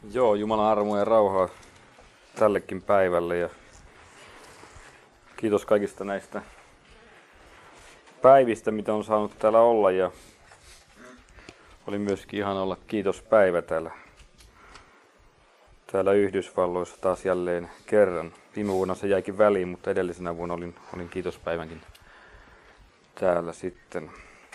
Joo, Jumalan armoa ja rauhaa tällekin päivälle ja kiitos kaikista näistä päivistä, mitä on saanut täällä olla, ja oli myöskin ihan olla kiitospäivä täällä Yhdysvalloissa taas jälleen kerran. Viime vuonna se jäikin väliin, mutta edellisenä vuonna olin kiitospäivänkin täällä sitten.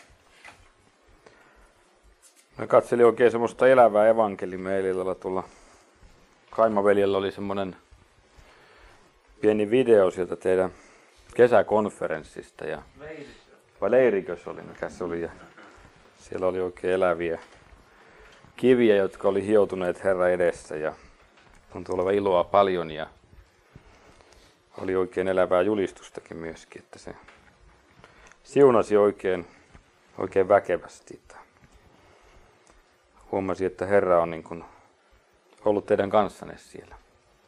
Mä katselin oikein semmoista elävää evankeliumia eilen tuolla. Kaimaveljellä oli semmonen pieni video sieltä teidän kesäkonferenssista. Vai leirikö se oli, mikä se oli. Ja siellä oli oikein eläviä kiviä, jotka oli hioutuneet Herran edessä. Ja tuntui olevan iloa paljon ja oli oikein elävää julistustakin myöskin. Että se siunasi oikein väkevästi. Huomasin, että Herra on niin kuin ollut teidän kanssanne siellä.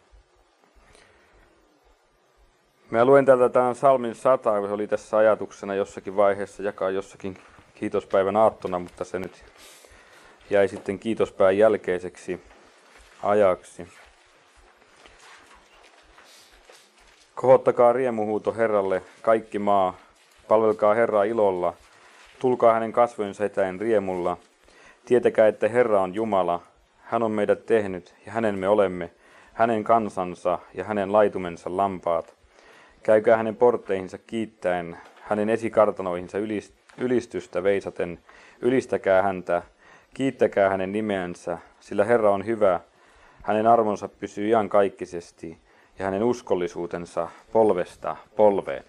Mä luen täältä tämän Psalmin 100, se oli tässä ajatuksena jossakin vaiheessa jakaa jossakin kiitospäivän aattona, mutta se nyt jäi sitten kiitospäivän jälkeiseksi ajaksi. Kohottakaa riemuhuuto Herralle, kaikki maa, palvelkaa Herraa ilolla, tulkaa hänen kasvojensa eteen riemulla. Tietäkää, että Herra on Jumala, hän on meidät tehnyt ja hänen me olemme, hänen kansansa ja hänen laitumensa lampaat. Käykää hänen portteihinsa kiittäen, hänen esikartanoihinsa ylistystä veisaten, ylistäkää häntä, kiittäkää hänen nimeänsä, sillä Herra on hyvä, hänen arvonsa pysyy iankaikkisesti ja hänen uskollisuutensa polvesta polveen.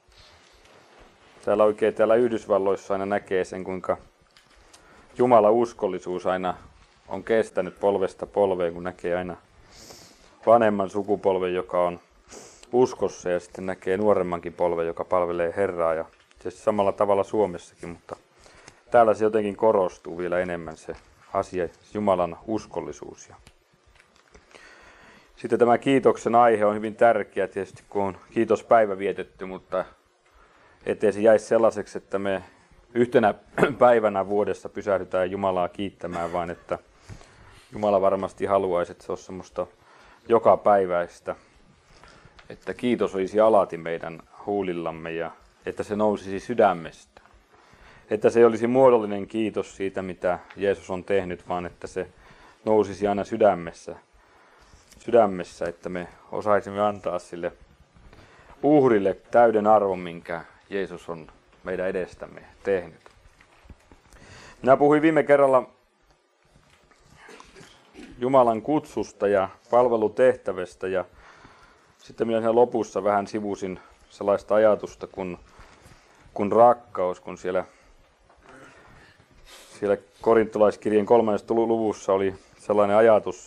Täällä Yhdysvalloissa aina näkee sen, kuinka Jumalan uskollisuus aina on kestänyt polvesta polveen, kun näkee aina vanhemman sukupolven, joka on uskossa, ja sitten näkee nuoremmankin polven, joka palvelee Herraa. Ja tietysti samalla tavalla Suomessakin, mutta täällä se jotenkin korostuu vielä enemmän se asia, Jumalan uskollisuus. Ja sitten tämä kiitoksen aihe on hyvin tärkeä tietysti, kun on kiitospäivä vietetty, mutta ettei se jäisi sellaiseksi, että me yhtenä päivänä vuodessa pysähdytään Jumalaa kiittämään, vaan että Jumala varmasti haluaisi, että se olisi semmoista jokapäiväistä, että kiitos olisi alati meidän huulillamme ja että se nousisi sydämestä. Että se ei olisi muodollinen kiitos siitä, mitä Jeesus on tehnyt, vaan että se nousisi aina sydämessä, että me osaisimme antaa sille uhrille täyden arvon, minkä Jeesus on meidän edestämme tehnyt. Minä puhuin viime kerralla Jumalan kutsusta ja palvelutehtävästä, ja sitten minä siinä lopussa vähän sivusin sellaista ajatusta kuin rakkaus, kun siellä korintolaiskirjeen 3. luvussa oli sellainen ajatus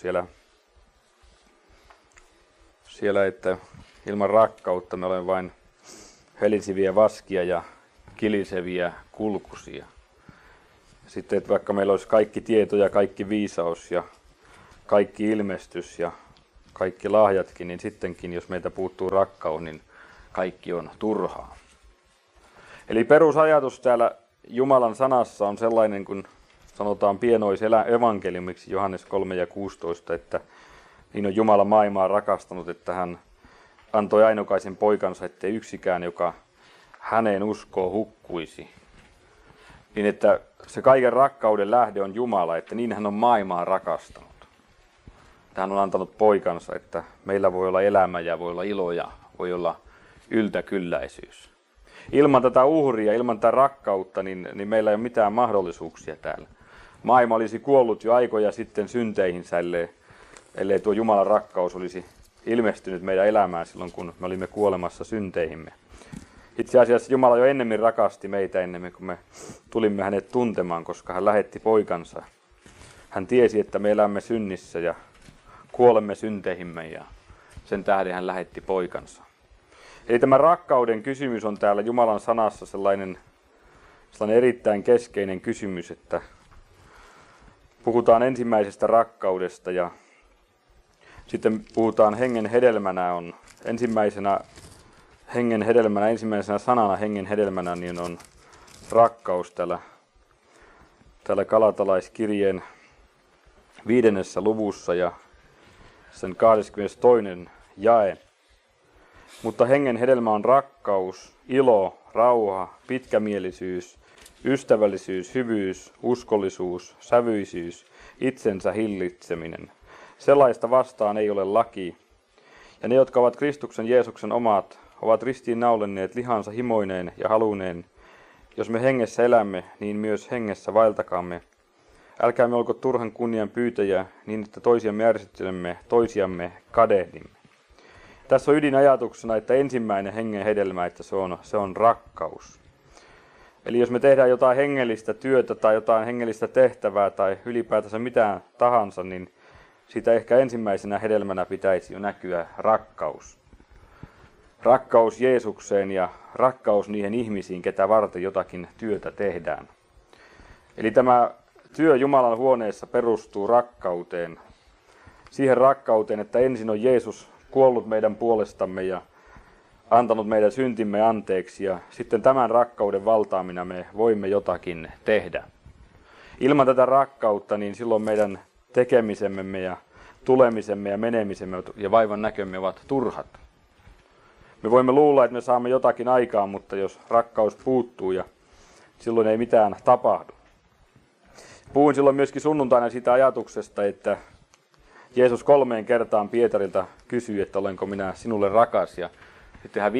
siellä, että ilman rakkautta me olemme vain helisiviä vaskia ja kiliseviä kulkusia. Sitten, että vaikka meillä olisi kaikki tieto ja kaikki viisaus ja kaikki ilmestys ja kaikki lahjatkin, niin sittenkin, jos meiltä puuttuu rakkaus, niin kaikki on turhaa. Eli perusajatus täällä Jumalan sanassa on sellainen, kun sanotaan pienoisevankeliumiksi Johannes 3:16, että niin on Jumala maailmaa rakastanut, että hän antoi ainokaisen poikansa, ettei yksikään, joka häneen uskoo, hukkuisi. Niin että se kaiken rakkauden lähde on Jumala, että niin hän on maailmaa rakastanut. Hän on antanut poikansa, että meillä voi olla elämä ja voi olla ilo ja voi olla yltäkylläisyys. Ilman tätä uhria, ilman tätä rakkautta, niin meillä ei ole mitään mahdollisuuksia täällä. Maailma olisi kuollut jo aikoja sitten synteihinsä, ellei tuo Jumalan rakkaus olisi ilmestynyt meidän elämään silloin, kun me olimme kuolemassa synteihimme. Itse asiassa Jumala jo ennemmin rakasti meitä ennen kuin me tulimme hänet tuntemaan, koska hän lähetti poikansa. Hän tiesi, että me elämme synnissä ja kuolemme synteihimme, ja sen tähden hän lähetti poikansa. Eli tämä rakkauden kysymys on täällä Jumalan sanassa sellainen erittäin keskeinen kysymys, että puhutaan ensimmäisestä rakkaudesta ja sitten puhutaan hengen hedelmänä on ensimmäisenä sanana hengen hedelmänä niin on rakkaus täällä Galatalaiskirjeen 5. luvussa ja sen 22. jae. Mutta hengen hedelmä on rakkaus, ilo, rauha, pitkämielisyys, ystävällisyys, hyvyys, uskollisuus, sävyisyys, itsensä hillitseminen. Sellaista vastaan ei ole laki. Ja ne, jotka ovat Kristuksen Jeesuksen omat, ovat ristiinnaulenneet lihansa himoineen ja haluneen. Jos me hengessä elämme, niin myös hengessä vaeltakaamme. Älkäämme olko turhan kunnian pyytäjä, niin että toisiamme ärsyttelemme, toisiamme kadehdimme. Tässä on ydinajatuksena, että ensimmäinen hengen hedelmä, että se on rakkaus. Eli jos me tehdään jotain hengellistä työtä tai jotain hengellistä tehtävää tai ylipäätänsä mitään tahansa, niin siitä ehkä ensimmäisenä hedelmänä pitäisi jo näkyä rakkaus. Rakkaus Jeesukseen ja rakkaus niihin ihmisiin, ketä varten jotakin työtä tehdään. Eli tämä työ Jumalan huoneessa perustuu rakkauteen. Siihen rakkauteen, että ensin on Jeesus kuollut meidän puolestamme ja antanut meidän syntimme anteeksi, ja sitten tämän rakkauden valtaamina me voimme jotakin tehdä. Ilman tätä rakkautta, niin silloin meidän tekemisemme ja tulemisemme ja menemisemme ja vaivan näkömme ovat turhat. Me voimme luulla, että me saamme jotakin aikaan, mutta jos rakkaus puuttuu, ja silloin ei mitään tapahdu. Puhuin silloin myöskin sunnuntaina siitä ajatuksesta, että Jeesus 3 kertaan Pietarilta kysyi, että olenko minä sinulle rakas. Ja sitten hän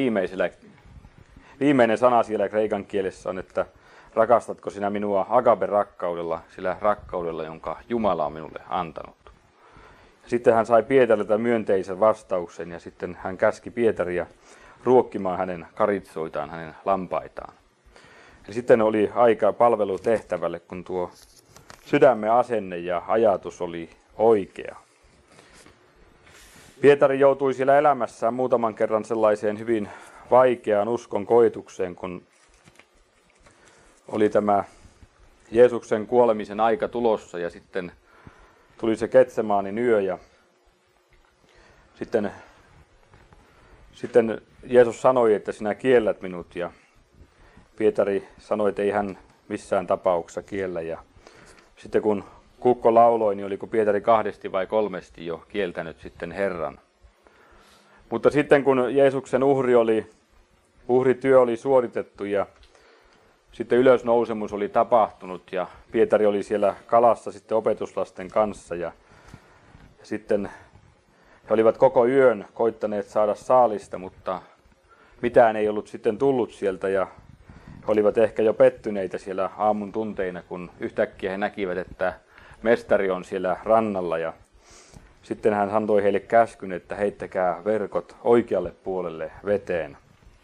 viimeinen sana siellä kreikan kielessä on, että rakastatko sinä minua agape-rakkaudella, sillä rakkaudella, jonka Jumala on minulle antanut. Sitten hän sai Pietarilta myönteisen vastauksen ja sitten hän käski Pietaria ruokkimaan hänen karitsoitaan, hänen lampaitaan. Ja sitten oli aika palvelutehtävälle, kun tuo sydämen asenne ja ajatus oli oikea. Pietari joutui siellä elämässään muutaman kerran sellaiseen hyvin vaikeaan uskon koetukseen, kun oli tämä Jeesuksen kuolemisen aika tulossa ja sitten tuli se Getsemaanin yö ja sitten Jeesus sanoi, että sinä kiellät minut ja Pietari sanoi, että ei hän missään tapauksessa kiellä ja sitten kun kukko lauloi, niin oliko Pietari 2 vai 3 jo kieltänyt sitten Herran. Mutta sitten kun Jeesuksen uhrityö oli suoritettu ja sitten ylösnousemus oli tapahtunut ja Pietari oli siellä kalassa sitten opetuslasten kanssa ja sitten he olivat koko yön koittaneet saada saalista, mutta mitään ei ollut sitten tullut sieltä ja he olivat ehkä jo pettyneitä siellä aamun tunteina, kun yhtäkkiä he näkivät, että mestari on siellä rannalla ja sitten hän antoi heille käskyn, että heittäkää verkot oikealle puolelle veteen.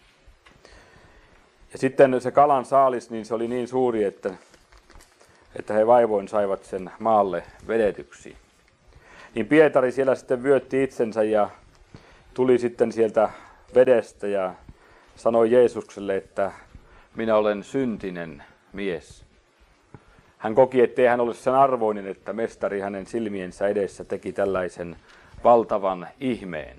Ja sitten se kalan saalis, niin se oli niin suuri, että he vaivoin saivat sen maalle vedetyksi. Niin Pietari siellä sitten vyötti itsensä ja tuli sitten sieltä vedestä ja sanoi Jeesukselle, että minä olen syntinen mies. Hän koki, ettei hän ole sen arvoinen, että mestari hänen silmiensä edessä teki tällaisen valtavan ihmeen.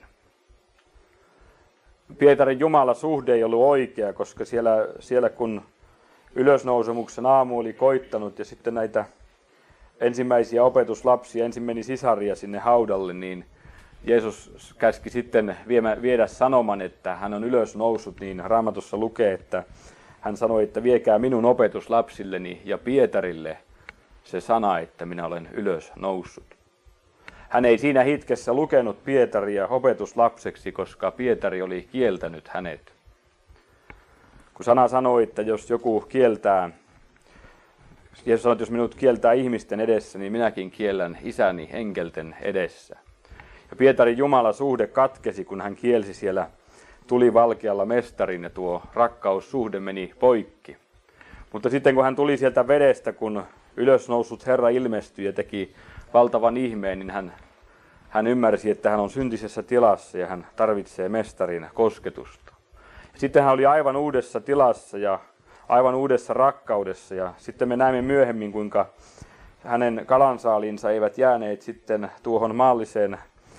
Pietarin Jumala-suhde ei ollut oikea, koska siellä kun ylösnousemuksen aamu oli koittanut ja sitten näitä ensimmäisiä opetuslapsia, ensin meni sisaria sinne haudalle, niin Jeesus käski sitten viedä sanoman, että hän on ylösnoussut, niin Raamatussa lukee, että hän sanoi, että viekää minun opetuslapsilleni ja Pietarille se sana, että minä olen ylös noussut. Hän ei siinä hetkessä lukenut Pietaria opetuslapseksi, koska Pietari oli kieltänyt hänet. Kun sana sanoi, että jos joku kieltää, Jeesus sanoi, että jos minut kieltää ihmisten edessä, niin minäkin kiellän isäni enkelten edessä. Ja Pietarin Jumala-suhde katkesi, kun hän kielsi siellä tulivalkealla mestarin ja tuo rakkaussuhde meni poikki. Mutta sitten kun hän tuli sieltä vedestä, kun ylösnoussut Herra ilmestyi ja teki valtavan ihmeen, niin hän ymmärsi, että hän on syntisessä tilassa ja hän tarvitsee mestarin kosketusta. Ja sitten hän oli aivan uudessa tilassa ja aivan uudessa rakkaudessa ja sitten me näemme myöhemmin, kuinka hänen kalansaaliinsa eivät jääneet sitten tuohon maalliseen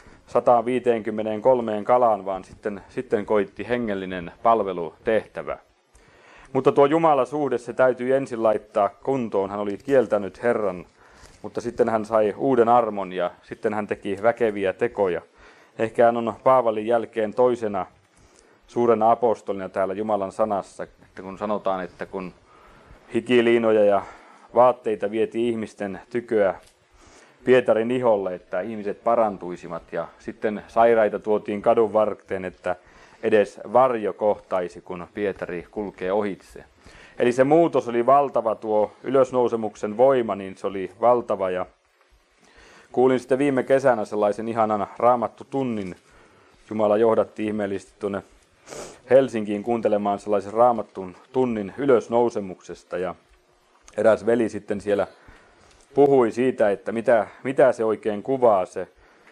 153 kalaan, vaan sitten koitti hengellinen palvelutehtävä. Mutta tuo Jumala-suhde, se täytyy ensin laittaa kuntoon. Hän oli kieltänyt Herran mutta sitten hän sai uuden armon ja sitten hän teki väkeviä tekoja. Ehkä hän on Paavalin jälkeen toisena suurena apostolina täällä Jumalan sanassa, että kun sanotaan, että kun hikiliinoja ja vaatteita vietiin ihmisten tyköä Pietarin iholle, että ihmiset parantuisivat, ja sitten sairaita tuotiin kadun varteen, että edes varjo kohtaisi, kun Pietari kulkee ohitse. Eli se muutos oli valtava, tuo ylösnousemuksen voima, niin se oli valtava, ja kuulin sitten viime kesänä sellaisen ihanan raamattutunnin. Jumala johdatti ihmeellisesti tuonne Helsinkiin kuuntelemaan sellaisen raamattun tunnin ylösnousemuksesta, ja eräs veli sitten siellä puhui siitä, että mitä se oikein kuvaa, se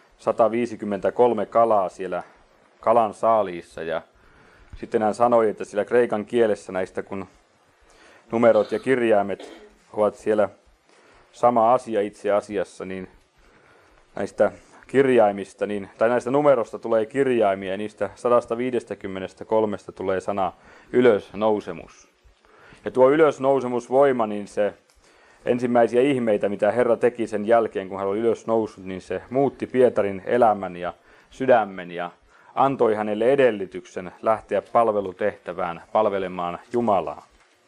153 kalaa siellä kalan saaliissa, ja sitten hän sanoi, että sillä kreikan kielessä näistä, kun numerot ja kirjaimet ovat siellä sama asia itse asiassa, niin näistä kirjaimista, tai näistä numerosta tulee kirjaimia, ja niistä 153 tulee sana ylösnousemus. Ja tuo ylösnousemusvoima, niin se ensimmäisiä ihmeitä, mitä Herra teki sen jälkeen, kun hän oli ylösnoussut, niin se muutti Pietarin elämän ja sydämen ja antoi hänelle edellytyksen lähteä palvelutehtävään palvelemaan Jumalaa.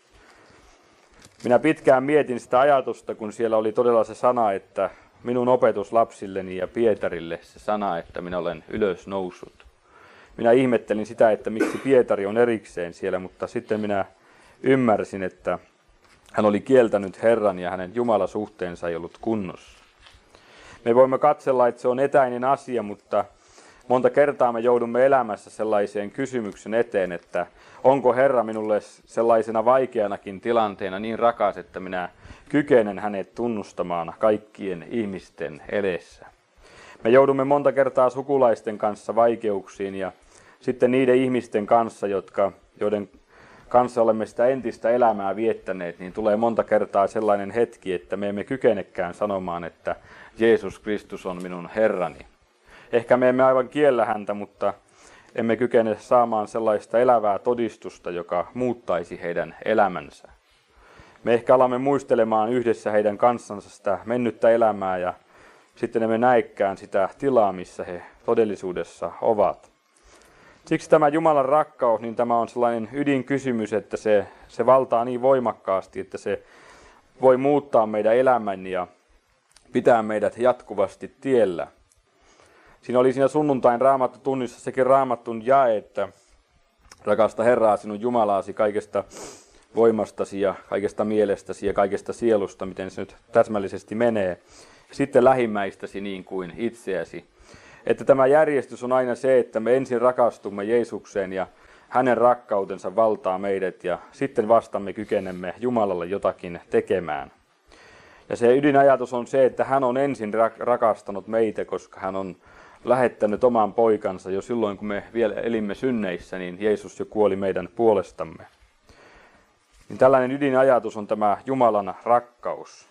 Minä pitkään mietin sitä ajatusta, kun siellä oli todella se sana, että minun opetuslapsilleni ja Pietarille se sana, että minä olen ylösnoussut. Minä ihmettelin sitä, että miksi Pietari on erikseen siellä, mutta sitten minä ymmärsin, että hän oli kieltänyt Herran ja hänen Jumalasuhteensa ei ollut kunnossa. Me voimme katsella, että se on etäinen asia, mutta monta kertaa me joudumme elämässä sellaiseen kysymyksen eteen, että onko Herra minulle sellaisena vaikeanakin tilanteena niin rakas, että minä kykenen hänet tunnustamaan kaikkien ihmisten edessä. Me joudumme monta kertaa sukulaisten kanssa vaikeuksiin ja sitten niiden ihmisten kanssa, joiden kanssa olemme sitä entistä elämää viettäneet, niin tulee monta kertaa sellainen hetki, että me emme kykenekään sanomaan, että Jeesus Kristus on minun Herrani. Ehkä me emme aivan kiellä häntä, mutta emme kykene saamaan sellaista elävää todistusta, joka muuttaisi heidän elämänsä. Me ehkä alamme muistelemaan yhdessä heidän kanssansa sitä mennyttä elämää ja sitten emme näekään sitä tilaa, missä he todellisuudessa ovat. Siksi tämä Jumalan rakkaus, niin tämä on sellainen ydinkysymys, että se valtaa niin voimakkaasti, että se voi muuttaa meidän elämän ja pitää meidät jatkuvasti tiellä. Siinä oli siinä sunnuntain raamattutunnissa sekin raamattun jae, että rakasta Herraa sinun Jumalaasi kaikesta voimastasi ja kaikesta mielestäsi ja kaikesta sielusta, miten se nyt täsmällisesti menee. Sitten lähimmäistäsi niin kuin itseäsi. Että tämä järjestys on aina se, että me ensin rakastumme Jeesukseen ja hänen rakkautensa valtaa meidät ja sitten vasta me kykenemme Jumalalle jotakin tekemään. Ja se ydinajatus on se, että hän on ensin rakastanut meitä, koska hän on lähettänyt oman poikansa jo silloin, kun me vielä elimme synneissä, niin Jeesus jo kuoli meidän puolestamme. Niin tällainen ydinajatus on tämä Jumalan rakkaus.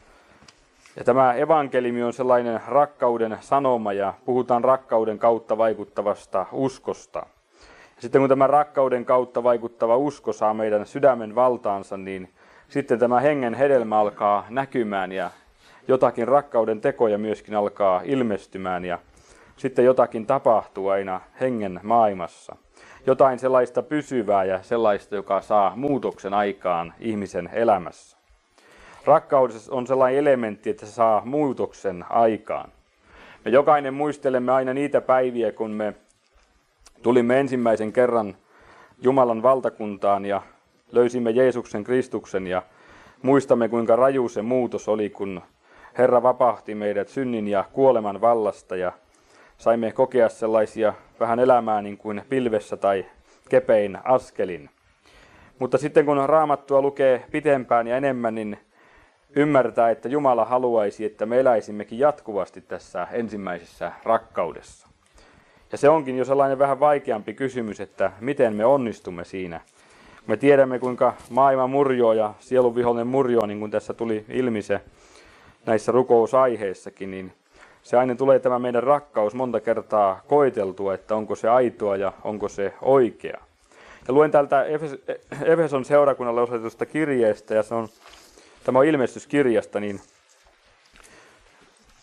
Ja tämä evankeliumi on sellainen rakkauden sanoma ja puhutaan rakkauden kautta vaikuttavasta uskosta. Ja sitten kun tämä rakkauden kautta vaikuttava usko saa meidän sydämen valtaansa, niin sitten tämä hengen hedelmä alkaa näkymään ja jotakin rakkauden tekoja myöskin alkaa ilmestymään ja sitten jotakin tapahtuu aina hengen maailmassa. Jotain sellaista pysyvää ja sellaista, joka saa muutoksen aikaan ihmisen elämässä. Rakkaus on sellainen elementti, että se saa muutoksen aikaan. Me jokainen muistelemme aina niitä päiviä, kun me tulimme ensimmäisen kerran Jumalan valtakuntaan ja löysimme Jeesuksen Kristuksen ja muistamme, kuinka raju se muutos oli, kun Herra vapahti meidät synnin ja kuoleman vallasta ja saimme kokea sellaisia vähän elämää niin kuin pilvessä tai kepein askelin. Mutta sitten kun Raamattua lukee pitempään ja enemmän, niin ymmärtää, että Jumala haluaisi, että me eläisimmekin jatkuvasti tässä ensimmäisessä rakkaudessa. Ja se onkin jo sellainen vähän vaikeampi kysymys, että miten me onnistumme siinä. Me tiedämme, kuinka maailma murjoo ja sielun vihollinen murjoo, niin kuin tässä tuli ilmi se näissä rukousaiheissakin, niin se aina tulee tämä meidän rakkaus monta kertaa koeteltua, että onko se aitoa ja onko se oikea. Ja luen täältä Efeson seurakunnalle osoitetusta kirjeestä, ja tämä on ilmestyskirjasta, niin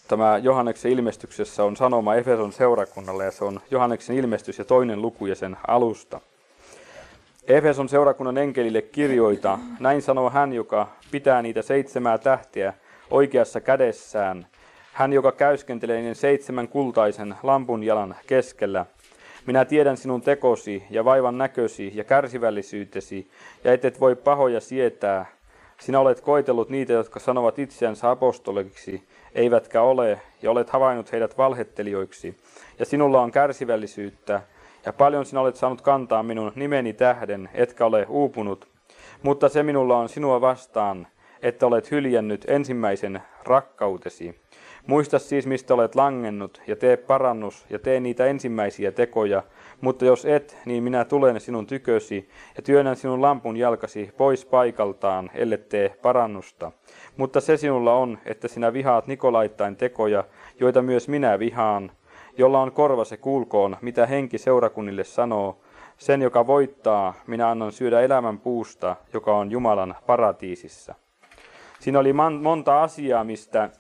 Tämä Johanneksen ilmestyksessä on sanoma Efeson seurakunnalle ja se on Johanneksen ilmestys ja 2. luku ja sen alusta. Efeson seurakunnan enkelille kirjoita, näin sanoo hän, joka pitää niitä 7 tähteä oikeassa kädessään, hän, joka käyskentelee niiden 7 kultaisen lampunjalan keskellä. Minä tiedän sinun tekosi ja vaivan näkösi ja kärsivällisyytesi, ja et voi pahoja sietää. Sinä olet koetellut niitä, jotka sanovat itseänsä apostoliksi, eivätkä ole, ja olet havainnut heidät valhettelijoiksi. Ja sinulla on kärsivällisyyttä, ja paljon sinä olet saanut kantaa minun nimeni tähden, etkä ole uupunut. Mutta se minulla on sinua vastaan, että olet hyljännyt ensimmäisen rakkautesi. Muista siis, mistä olet langennut, ja tee parannus, ja tee niitä ensimmäisiä tekoja. Mutta jos et, niin minä tulen sinun tykösi, ja työnnän sinun lampun jalkasi pois paikaltaan, ellet tee parannusta. Mutta se sinulla on, että sinä vihaat Nikolaittain tekoja, joita myös minä vihaan. Jolla on korva, se kuulkoon, mitä henki seurakunnille sanoo. Sen, joka voittaa, minä annan syödä elämän puusta, joka on Jumalan paratiisissa. Siinä oli monta asiaa, mistä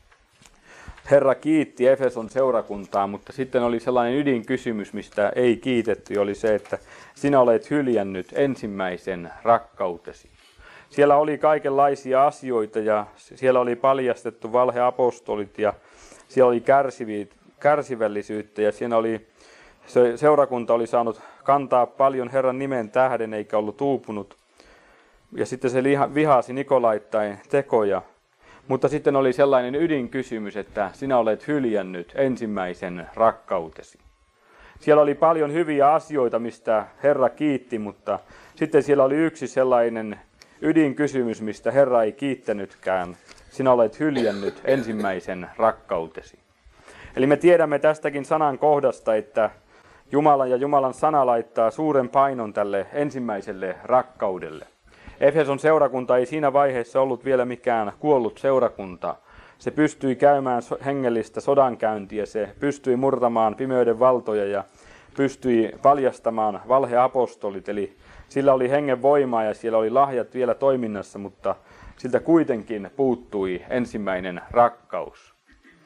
Herra kiitti Efeson seurakuntaa, mutta sitten oli sellainen ydinkysymys, mistä ei kiitetty, oli se, että sinä olet hyljännyt ensimmäisen rakkautesi. Siellä oli kaikenlaisia asioita ja siellä oli paljastettu valheapostolit ja siellä oli kärsivällisyyttä ja siinä oli, se seurakunta oli saanut kantaa paljon Herran nimen tähden eikä ollut uupunut. Ja sitten se vihasi Nikolaittain tekoja. Mutta sitten oli sellainen ydinkysymys, että sinä olet hyljännyt ensimmäisen rakkautesi. Siellä oli paljon hyviä asioita, mistä Herra kiitti, mutta sitten siellä oli yksi sellainen ydinkysymys, mistä Herra ei kiittänytkään. Sinä olet hyljännyt ensimmäisen rakkautesi. Eli me tiedämme tästäkin sanan kohdasta, että Jumala ja Jumalan sana laittaa suuren painon tälle ensimmäiselle rakkaudelle. Efeson seurakunta ei siinä vaiheessa ollut vielä mikään kuollut seurakunta. Se pystyi käymään hengellistä sodankäyntiä, se pystyi murtamaan pimeyden valtoja ja pystyi paljastamaan valheapostolit. Eli sillä oli hengen voimaa ja siellä oli lahjat vielä toiminnassa, mutta siltä kuitenkin puuttui ensimmäinen rakkaus.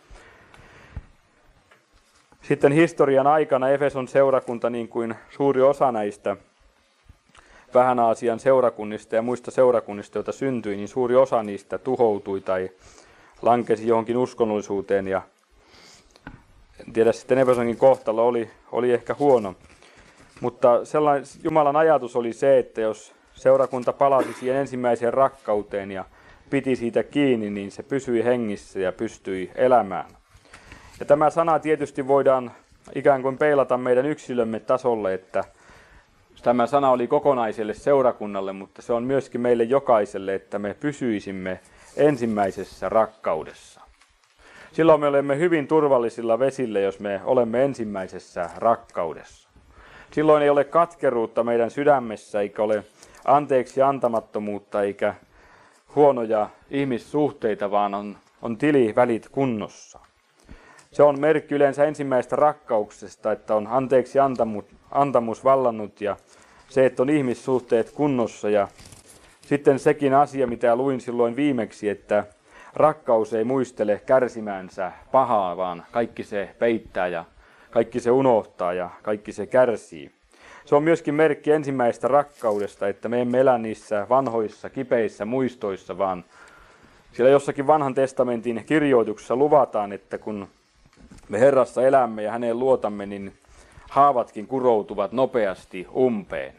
Sitten historian aikana Efeson seurakunta, niin kuin suuri osa näistä Vähän-Aasian seurakunnista ja muista seurakunnista, joita syntyi, niin suuri osa niistä tuhoutui tai lankesi johonkin uskonnollisuuteen. Ja en tiedä, sitten Efesonkin kohtalo oli ehkä huono. Mutta sellainen Jumalan ajatus oli se, että jos seurakunta palasi siihen ensimmäiseen rakkauteen ja piti siitä kiinni, niin se pysyi hengissä ja pystyi elämään. Ja tämä sana tietysti voidaan ikään kuin peilata meidän yksilömme tasolle, että tämä sana oli kokonaiselle seurakunnalle, mutta se on myöskin meille jokaiselle, että me pysyisimme ensimmäisessä rakkaudessa. Silloin me olemme hyvin turvallisilla vesillä, jos me olemme ensimmäisessä rakkaudessa. Silloin ei ole katkeruutta meidän sydämessä, eikä ole anteeksi antamattomuutta, eikä huonoja ihmissuhteita, vaan on tilivälit kunnossa. Se on merkki yleensä ensimmäistä rakkauksesta, että on anteeksi antamus vallannut ja se, että on ihmissuhteet kunnossa. Ja sitten sekin asia, mitä luin silloin viimeksi, että rakkaus ei muistele kärsimäänsä pahaa, vaan kaikki se peittää ja kaikki se unohtaa ja kaikki se kärsii. Se on myöskin merkki ensimmäistä rakkaudesta, että me emme elä niissä vanhoissa kipeissä muistoissa, vaan siellä jossakin vanhan testamentin kirjoituksessa luvataan, että kun me Herrassa elämme ja häneen luotamme, niin haavatkin kuroutuvat nopeasti umpeen.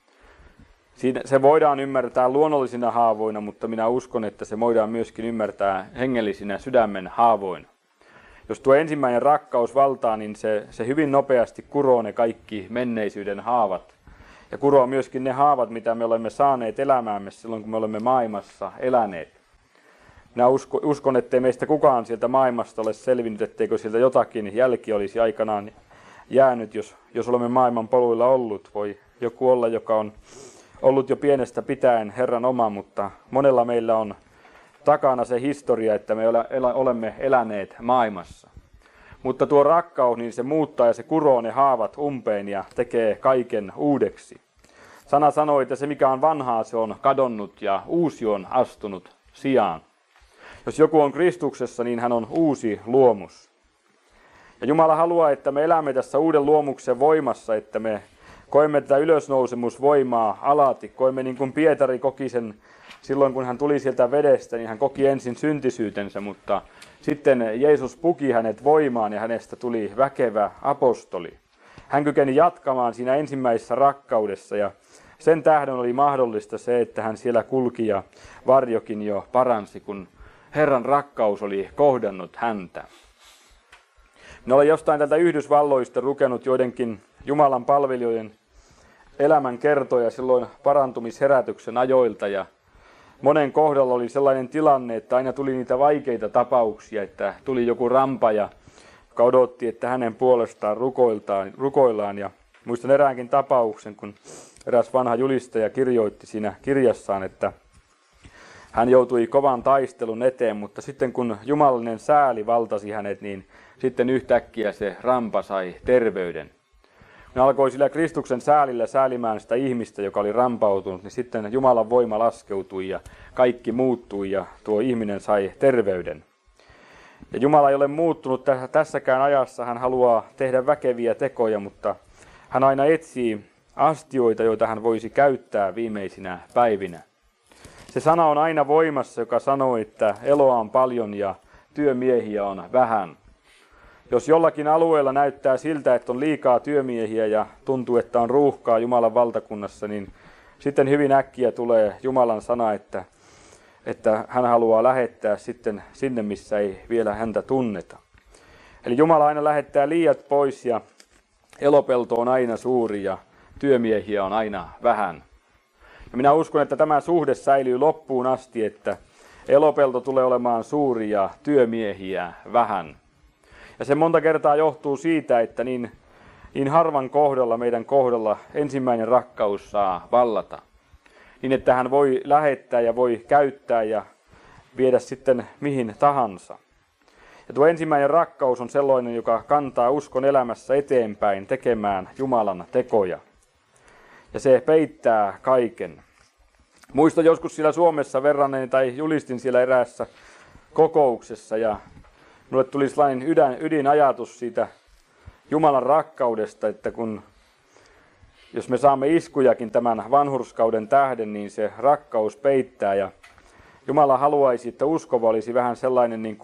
Se voidaan ymmärtää luonnollisina haavoina, mutta minä uskon, että se voidaan myöskin ymmärtää hengellisinä sydämen haavoina. Jos tuo ensimmäinen rakkaus valtaa, niin se hyvin nopeasti kuroo ne kaikki menneisyyden haavat. Ja kuroo myöskin ne haavat, mitä me olemme saaneet elämäämme silloin, kun me olemme maailmassa eläneet. Minä uskon, ettei meistä kukaan sieltä maailmasta ole selvinnyt, etteikö sieltä jotakin jälki olisi aikanaan jäänyt, jos olemme maailman poluilla ollut. Voi joku olla, joka on ollut jo pienestä pitäen Herran oma, mutta monella meillä on takana se historia, että me olemme eläneet maailmassa. Mutta tuo rakkaus, niin se muuttaa ja se kuroo ne haavat umpeen ja tekee kaiken uudeksi. Sana sanoi, että se mikä on vanhaa, se on kadonnut ja uusi on astunut sijaan. Jos joku on Kristuksessa, niin hän on uusi luomus. Ja Jumala haluaa, että me elämme tässä uuden luomuksen voimassa, että me koemme tätä ylösnousemusvoimaa alati. Koemme niin kuin Pietari koki sen silloin, kun hän tuli sieltä vedestä, niin hän koki ensin syntisyytensä, mutta sitten Jeesus puki hänet voimaan ja hänestä tuli väkevä apostoli. Hän kykeni jatkamaan siinä ensimmäisessä rakkaudessa ja sen tähden oli mahdollista se, että hän siellä kulki ja varjokin jo paransi, kun Herran rakkaus oli kohdannut häntä. Minä olen jostain tältä Yhdysvalloista lukenut joidenkin Jumalan palvelijoiden elämän kertoja silloin parantumisherätyksen ajoilta ja monen kohdalla oli sellainen tilanne, että aina tuli niitä vaikeita tapauksia, että tuli joku rampaja, joka odotti, että hänen puolestaan rukoillaan. Ja muistan eräänkin tapauksen, kun eräs vanha julistaja kirjoitti siinä kirjassaan, että hän joutui kovan taistelun eteen, mutta sitten kun jumalallinen sääli valtasi hänet, niin sitten yhtäkkiä se rampa sai terveyden. Kun alkoi sillä Kristuksen säälillä säälimään sitä ihmistä, joka oli rampautunut, niin sitten Jumalan voima laskeutui ja kaikki muuttui ja tuo ihminen sai terveyden. Ja Jumala ei ole muuttunut tässäkään ajassa, hän haluaa tehdä väkeviä tekoja, mutta hän aina etsii astioita, joita hän voisi käyttää viimeisinä päivinä. Se sana on aina voimassa, joka sanoo, että eloa on paljon ja työmiehiä on vähän. Jos jollakin alueella näyttää siltä, että on liikaa työmiehiä ja tuntuu, että on ruuhkaa Jumalan valtakunnassa, niin sitten hyvin äkkiä tulee Jumalan sana, että hän haluaa lähettää sitten sinne, missä ei vielä häntä tunneta. Eli Jumala aina lähettää liiat pois ja elopelto on aina suuri ja työmiehiä on aina vähän. Ja minä uskon, että tämä suhde säilyy loppuun asti, että elopelto tulee olemaan suuri ja työmiehiä vähän. Ja se monta kertaa johtuu siitä, että niin harvan kohdalla, meidän kohdalla, ensimmäinen rakkaus saa vallata. Niin, että hän voi lähettää ja voi käyttää ja viedä sitten mihin tahansa. Ja tuo ensimmäinen rakkaus on sellainen, joka kantaa uskon elämässä eteenpäin tekemään Jumalan tekoja. Ja se peittää kaiken. Muistan joskus siellä Suomessa verranneeni tai julistin siellä eräässä kokouksessa ja minulle tuli sellainen ydinajatus siitä Jumalan rakkaudesta, että jos me saamme iskujakin tämän vanhurskauden tähden, niin se rakkaus peittää. Ja Jumala haluaisi, että uskova olisi vähän sellainen niin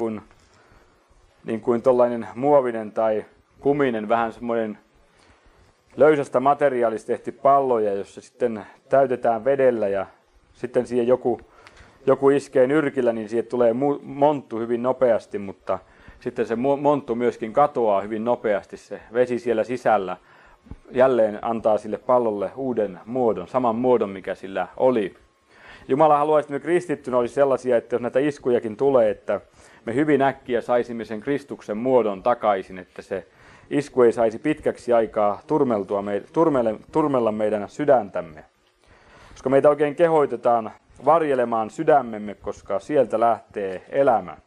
kuin tollainen muovinen tai kuminen, vähän semmoinen löysästä materiaalista tehty palloja, jossa sitten täytetään vedellä ja sitten siihen joku iskee nyrkillä, niin siihen tulee monttu hyvin nopeasti, mutta sitten se monttu myöskin katoaa hyvin nopeasti. Se vesi siellä sisällä jälleen antaa sille pallolle uuden muodon, saman muodon, mikä sillä oli. Jumala haluaisi, että me kristittynä olisi sellaisia, että jos näitä iskujakin tulee, että me hyvin äkkiä saisimme sen Kristuksen muodon takaisin, että se isku ei saisi pitkäksi aikaa turmella meidän sydäntämme. Koska meitä oikein kehoitetaan varjelemaan sydämemme, koska sieltä lähtee elämä.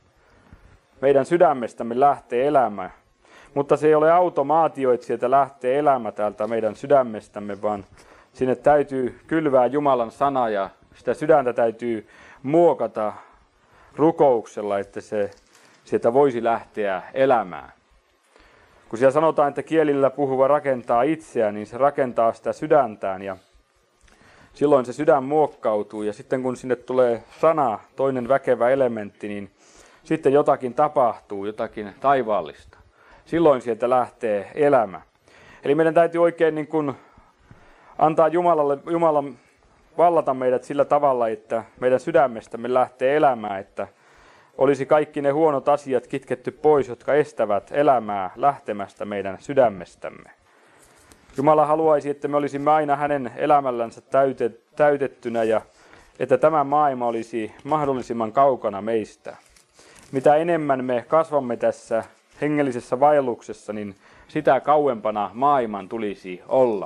Meidän sydämestämme lähtee elämä, mutta se ei ole automaatio, että sieltä lähtee elämä täältä meidän sydämestämme, vaan sinne täytyy kylvää Jumalan sana ja sitä sydäntä täytyy muokata rukouksella, että se sieltä voisi lähteä elämään. Kun siellä sanotaan, että kielillä puhuva rakentaa itseään, niin se rakentaa sitä sydäntään ja silloin se sydän muokkautuu ja sitten kun sinne tulee sana, toinen väkevä elementti, niin sitten jotakin tapahtuu, jotakin taivaallista. Silloin sieltä lähtee elämä. Eli meidän täytyy oikein niin kuin antaa Jumalan vallata meidät sillä tavalla, että meidän sydämestämme lähtee elämää, että olisi kaikki ne huonot asiat kitketty pois, jotka estävät elämää lähtemästä meidän sydämestämme. Jumala haluaisi, että me olisimme aina hänen elämällänsä täytettynä ja että tämä maailma olisi mahdollisimman kaukana meistä. Mitä enemmän me kasvamme tässä hengellisessä vaelluksessa, niin sitä kauempana maailman tulisi olla.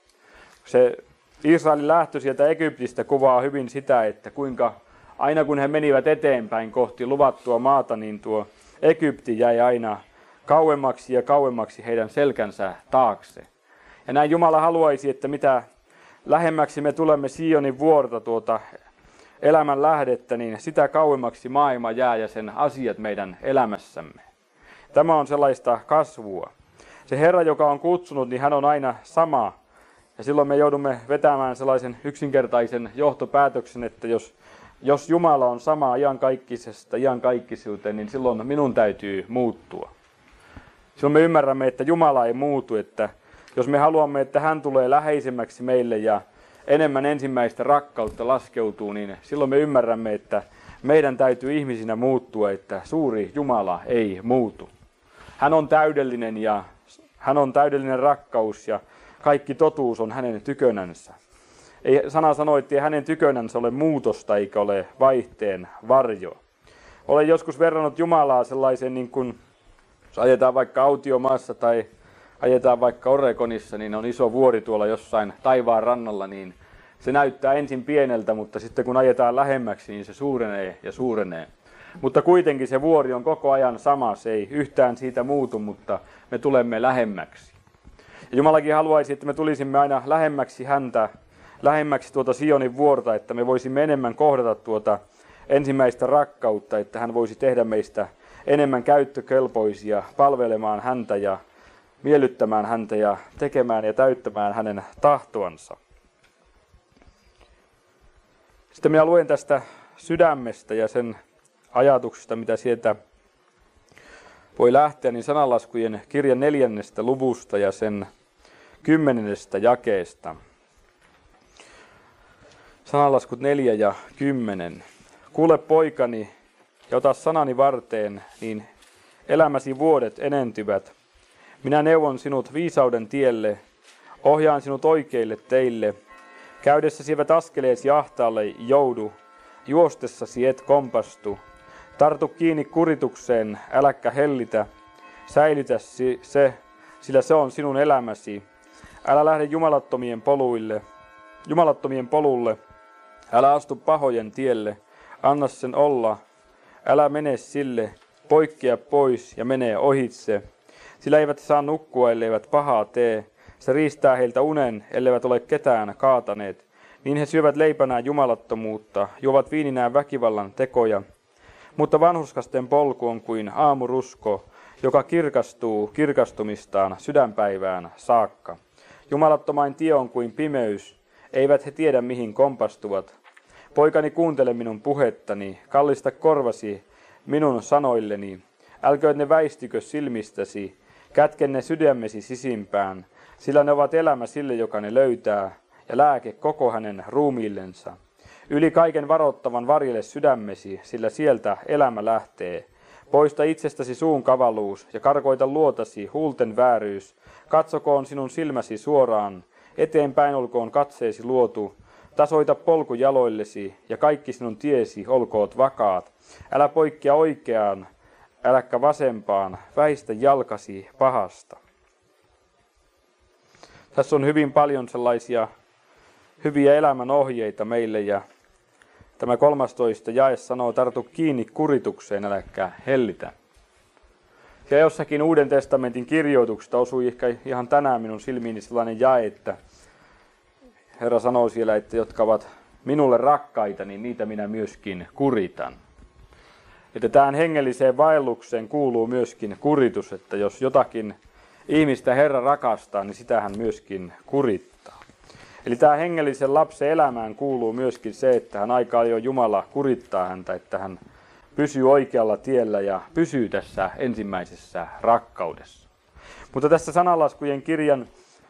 Se Israelin lähtö sieltä Egyptistä kuvaa hyvin sitä, että kuinka aina kun he menivät eteenpäin kohti luvattua maata, niin tuo Egypti jäi aina kauemmaksi ja kauemmaksi heidän selkänsä taakse. Ja näin Jumala haluaisi, että mitä lähemmäksi me tulemme Sionin vuorta tuota elämän lähdettä, niin sitä kauemmaksi maailma jää ja sen asiat meidän elämässämme. Tämä on sellaista kasvua. Se Herra, joka on kutsunut, niin hän on aina sama. Ja silloin me joudumme vetämään sellaisen yksinkertaisen johtopäätöksen, että jos Jumala on sama iankaikkisesta iankaikkisuuteen, niin silloin minun täytyy muuttua. Silloin me ymmärrämme, että Jumala ei muutu, että jos me haluamme, että hän tulee läheisemmäksi meille ja enemmän ensimmäistä rakkautta laskeutuu, niin silloin me ymmärrämme, että meidän täytyy ihmisinä muuttua, että suuri Jumala ei muutu. Hän on täydellinen ja hän on täydellinen rakkaus ja kaikki totuus on hänen tykönänsä. Sana sanoo, että ei hänen tykönänsä ole muutosta eikä ole vaihteen varjo. Olen joskus verrannut Jumalaa sellaiseen, niin kuin jos ajetaan vaikka autiomaassa tai ajetaan vaikka Oregonissa, niin on iso vuori tuolla jossain taivaan rannalla, niin se näyttää ensin pieneltä, mutta sitten kun ajetaan lähemmäksi, niin se suurenee ja suurenee. Mutta kuitenkin se vuori on koko ajan sama, se ei yhtään siitä muutu, mutta me tulemme lähemmäksi. Ja Jumalakin haluaisi, että me tulisimme aina lähemmäksi häntä, lähemmäksi tuota Sionin vuorta, että me voisimme enemmän kohdata tuota ensimmäistä rakkautta, että hän voisi tehdä meistä enemmän käyttökelpoisia palvelemaan häntä ja miellyttämään häntä ja tekemään ja täyttämään hänen tahtoansa. Sitten minä luen tästä sydämestä ja sen ajatuksista, mitä sieltä voi lähteä, niin sananlaskujen kirjan 4. luvusta ja sen 10. jakeesta. Sananlaskut 4 ja 10. Kuule poikani ja ota sanani varteen, niin elämäsi vuodet enentyvät. Minä neuvon sinut viisauden tielle, ohjaan sinut oikeille teille. Käydessäsi eivät askeleesi ahtaalle joudu, juostessasi et kompastu. Tartu kiinni kuritukseen, äläkkä hellitä, säilytä se, sillä se on sinun elämäsi. Älä lähde jumalattomien polulle, älä astu pahojen tielle, anna sen olla, älä mene sille, poikkea pois ja mene ohitse. Sillä eivät saa nukkua, elleivät pahaa tee. Se riistää heiltä unen, elleivät ole ketään kaataneet. Niin he syövät leipänään jumalattomuutta, juovat viininään väkivallan tekoja. Mutta vanhurskasten polku on kuin aamurusko, joka kirkastuu kirkastumistaan sydänpäivään saakka. Jumalattomain tie on kuin pimeys, eivät he tiedä mihin kompastuvat. Poikani, kuuntele minun puhettani, kallista korvasi minun sanoilleni. Älkööt ne väistykö silmistäsi, kätke ne sydämesi sisimpään, sillä ne ovat elämä sille, joka ne löytää, ja lääke koko hänen ruumiillensa. Yli kaiken varoittavan varjele sydämesi, sillä sieltä elämä lähtee. Poista itsestäsi suun kavalluus ja karkoita luotasi huulten vääryys. Katsokoon sinun silmäsi suoraan, eteenpäin olkoon katseesi luotu. Tasoita polku jaloillesi ja kaikki sinun tiesi olkoot vakaat. Älä poikkea oikeaan, äläkä vasempaan, väistä jalkasi pahasta. Tässä on hyvin paljon sellaisia hyviä elämän ohjeita meille ja tämä 13 jae sanoo, tartu kiinni kuritukseen, äläkä hellitä. Ja jossakin Uuden testamentin kirjoituksesta osui ehkä ihan tänään minun silmiini sellainen jae, että Herra sanoo siellä, että jotka ovat minulle rakkaita, niin niitä minä myöskin kuritan. Että tähän hengelliseen vaellukseen kuuluu myöskin kuritus, että jos jotakin ihmistä Herra rakastaa, niin sitä hän myöskin kurittaa. Eli tämä hengellisen lapsen elämään kuuluu myöskin se, että hän aika ajoin Jumala kurittaa häntä, että hän pysyy oikealla tiellä ja pysyy tässä ensimmäisessä rakkaudessa. Mutta tässä sananlaskujen kirjan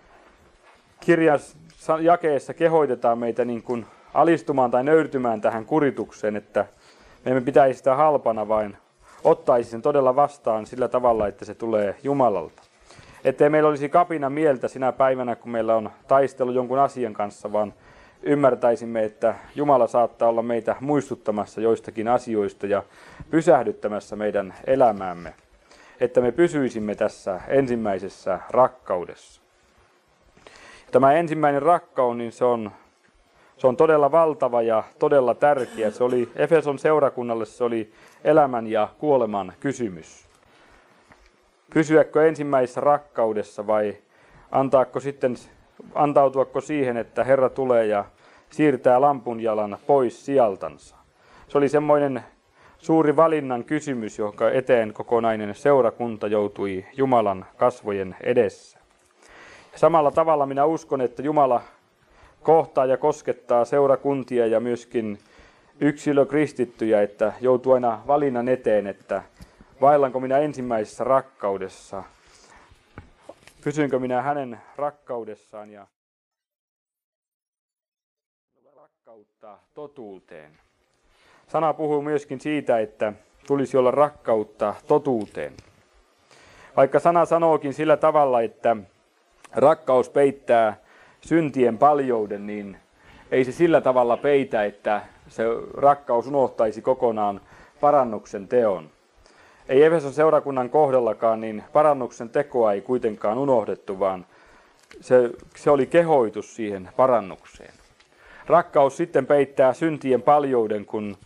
jakeessa kehoitetaan meitä niin kuin alistumaan tai nöyrtymään tähän kuritukseen, että me emme pitäisi sitä halpana, vaan ottaisi sen todella vastaan sillä tavalla, että se tulee Jumalalta. Ettei meillä olisi kapina mieltä sinä päivänä, kun meillä on taistelu jonkun asian kanssa, vaan ymmärtäisimme, että Jumala saattaa olla meitä muistuttamassa joistakin asioista ja pysähdyttämässä meidän elämäämme. Että me pysyisimme tässä ensimmäisessä rakkaudessa. Tämä ensimmäinen rakkaus, niin se on todella valtava ja todella tärkeä. Se oli Efeson seurakunnalle, se oli elämän ja kuoleman kysymys. Pysyäkö ensimmäisessä rakkaudessa vai antautuako siihen, että Herra tulee ja siirtää lampunjalan pois sijaltansa. Se oli semmoinen suuri valinnan kysymys, jonka eteen kokonainen seurakunta joutui Jumalan kasvojen edessä. Ja samalla tavalla minä uskon, että Jumala kohtaa ja koskettaa seurakuntia ja myöskin yksilökristittyjä, että joutuu aina valinnan eteen, että vaellanko minä ensimmäisessä rakkaudessa, pysynkö minä hänen rakkaudessaan ja rakkautta totuuteen. Sana puhuu myöskin siitä, että tulisi olla rakkautta totuuteen. Vaikka sana sanookin sillä tavalla, että rakkaus peittää syntien paljouden, niin ei se sillä tavalla peitä, että se rakkaus unohtaisi kokonaan parannuksen teon. Ei Efeson seurakunnan kohdallakaan, niin parannuksen tekoa ei kuitenkaan unohdettu, vaan se oli kehoitus siihen parannukseen. Rakkaus sitten peittää syntien paljouden,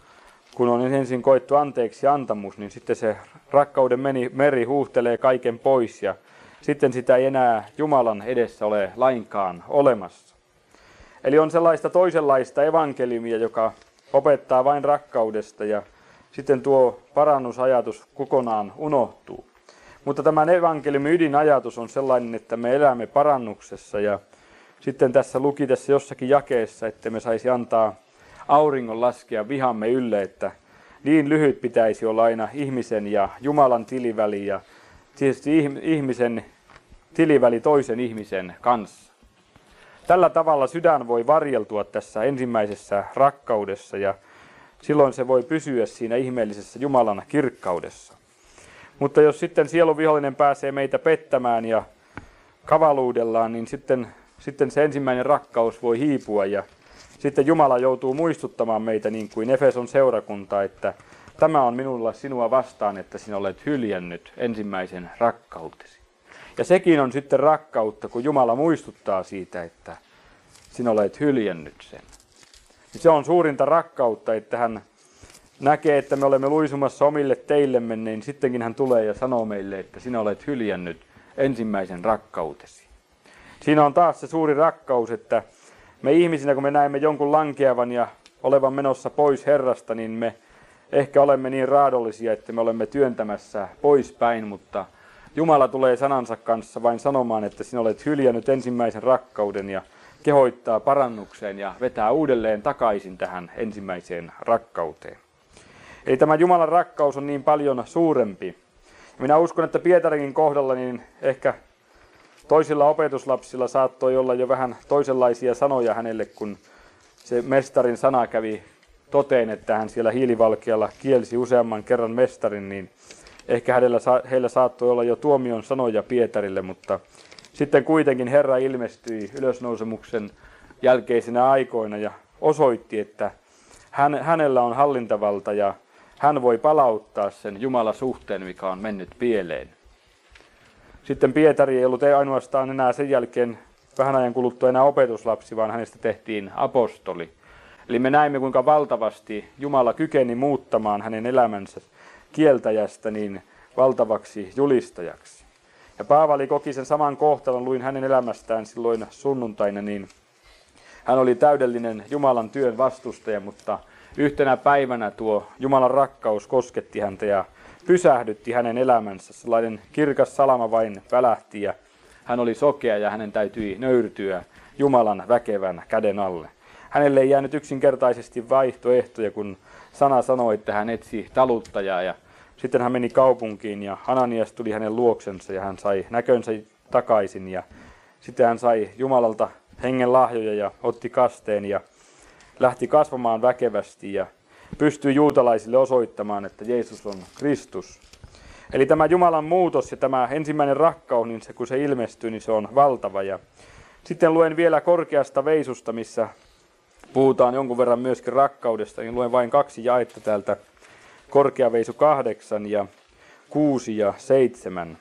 kun on ensin koettu anteeksi antamus, niin sitten se rakkauden meri huuhtelee kaiken pois ja sitten sitä ei enää Jumalan edessä ole lainkaan olemassa. Eli on sellaista toisenlaista evankeliumia, joka opettaa vain rakkaudesta ja sitten tuo parannusajatus kokonaan unohtuu. Mutta tämän evankeliumin ydinajatus on sellainen, että me elämme parannuksessa ja sitten tässä luki tässä jossakin jakeessa, että me saisi antaa auringon laskea vihamme ylle, että niin lyhyt pitäisi olla aina ihmisen ja Jumalan tiliväli ja tietysti ihmisen tiliväli toisen ihmisen kanssa. Tällä tavalla sydän voi varjeltua tässä ensimmäisessä rakkaudessa ja silloin se voi pysyä siinä ihmeellisessä Jumalan kirkkaudessa. Mutta jos sitten sieluvihollinen pääsee meitä pettämään ja kavaluudellaan, niin sitten se ensimmäinen rakkaus voi hiipua ja sitten Jumala joutuu muistuttamaan meitä niin kuin Efeson seurakunta, että tämä on minulla sinua vastaan, että sinä olet hyljännyt ensimmäisen rakkautesi. Ja sekin on sitten rakkautta, kun Jumala muistuttaa siitä, että sinä olet hyljännyt sen. Se on suurinta rakkautta, että hän näkee, että me olemme luisumassa omille teillemme, niin sittenkin hän tulee ja sanoo meille, että sinä olet hyljännyt ensimmäisen rakkautesi. Siinä on taas se suuri rakkaus, että me ihmisinä, kun me näemme jonkun lankeavan ja olevan menossa pois Herrasta, niin me ehkä olemme niin raadollisia, että me olemme työntämässä poispäin, mutta Jumala tulee sanansa kanssa vain sanomaan, että sinä olet hyljännyt ensimmäisen rakkauden ja kehoittaa parannukseen ja vetää uudelleen takaisin tähän ensimmäiseen rakkauteen. Eli tämä Jumalan rakkaus on niin paljon suurempi. Minä uskon, että Pietarinkin kohdalla niin ehkä toisilla opetuslapsilla saattoi olla jo vähän toisenlaisia sanoja hänelle, kun se mestarin sana kävi toteen, että hän siellä hiilivalkealla kielsi useamman kerran mestarin, niin ehkä heillä saattoi olla jo tuomion sanoja Pietarille, mutta sitten kuitenkin Herra ilmestyi ylösnousemuksen jälkeisinä aikoina ja osoitti, että hänellä on hallintavalta ja hän voi palauttaa sen Jumala-suhteen, mikä on mennyt pieleen. Sitten Pietari ei ollut ainoastaan enää sen jälkeen vähän ajan kuluttua enää opetuslapsi, vaan hänestä tehtiin apostoli. Eli me näimme, kuinka valtavasti Jumala kykeni muuttamaan hänen elämänsä kieltäjästä niin valtavaksi julistajaksi. Ja Paavali koki sen saman kohtalon, luin hänen elämästään silloin sunnuntaina, niin hän oli täydellinen Jumalan työn vastustaja, mutta yhtenä päivänä tuo Jumalan rakkaus kosketti häntä ja pysähdytti hänen elämänsä. Sellainen kirkas salama vain välähti ja hän oli sokea ja hänen täytyi nöyrtyä Jumalan väkevän käden alle. Hänelle ei jäänyt yksinkertaisesti vaihtoehtoja, kun sana sanoi, että hän etsi taluttajaa ja sitten hän meni kaupunkiin ja Ananias tuli hänen luoksensa ja hän sai näkönsä takaisin ja sitten hän sai Jumalalta hengen lahjoja ja otti kasteen ja lähti kasvamaan väkevästi ja pystyi juutalaisille osoittamaan, että Jeesus on Kristus. Eli tämä Jumalan muutos ja tämä ensimmäinen rakkaus, niin kun se ilmestyy, niin se on valtava. Ja sitten luen vielä korkeasta veisusta, missä puhutaan jonkun verran myöskin rakkaudesta, niin luen vain 2 jaetta täältä korkea veisu 8 ja 6 ja 7.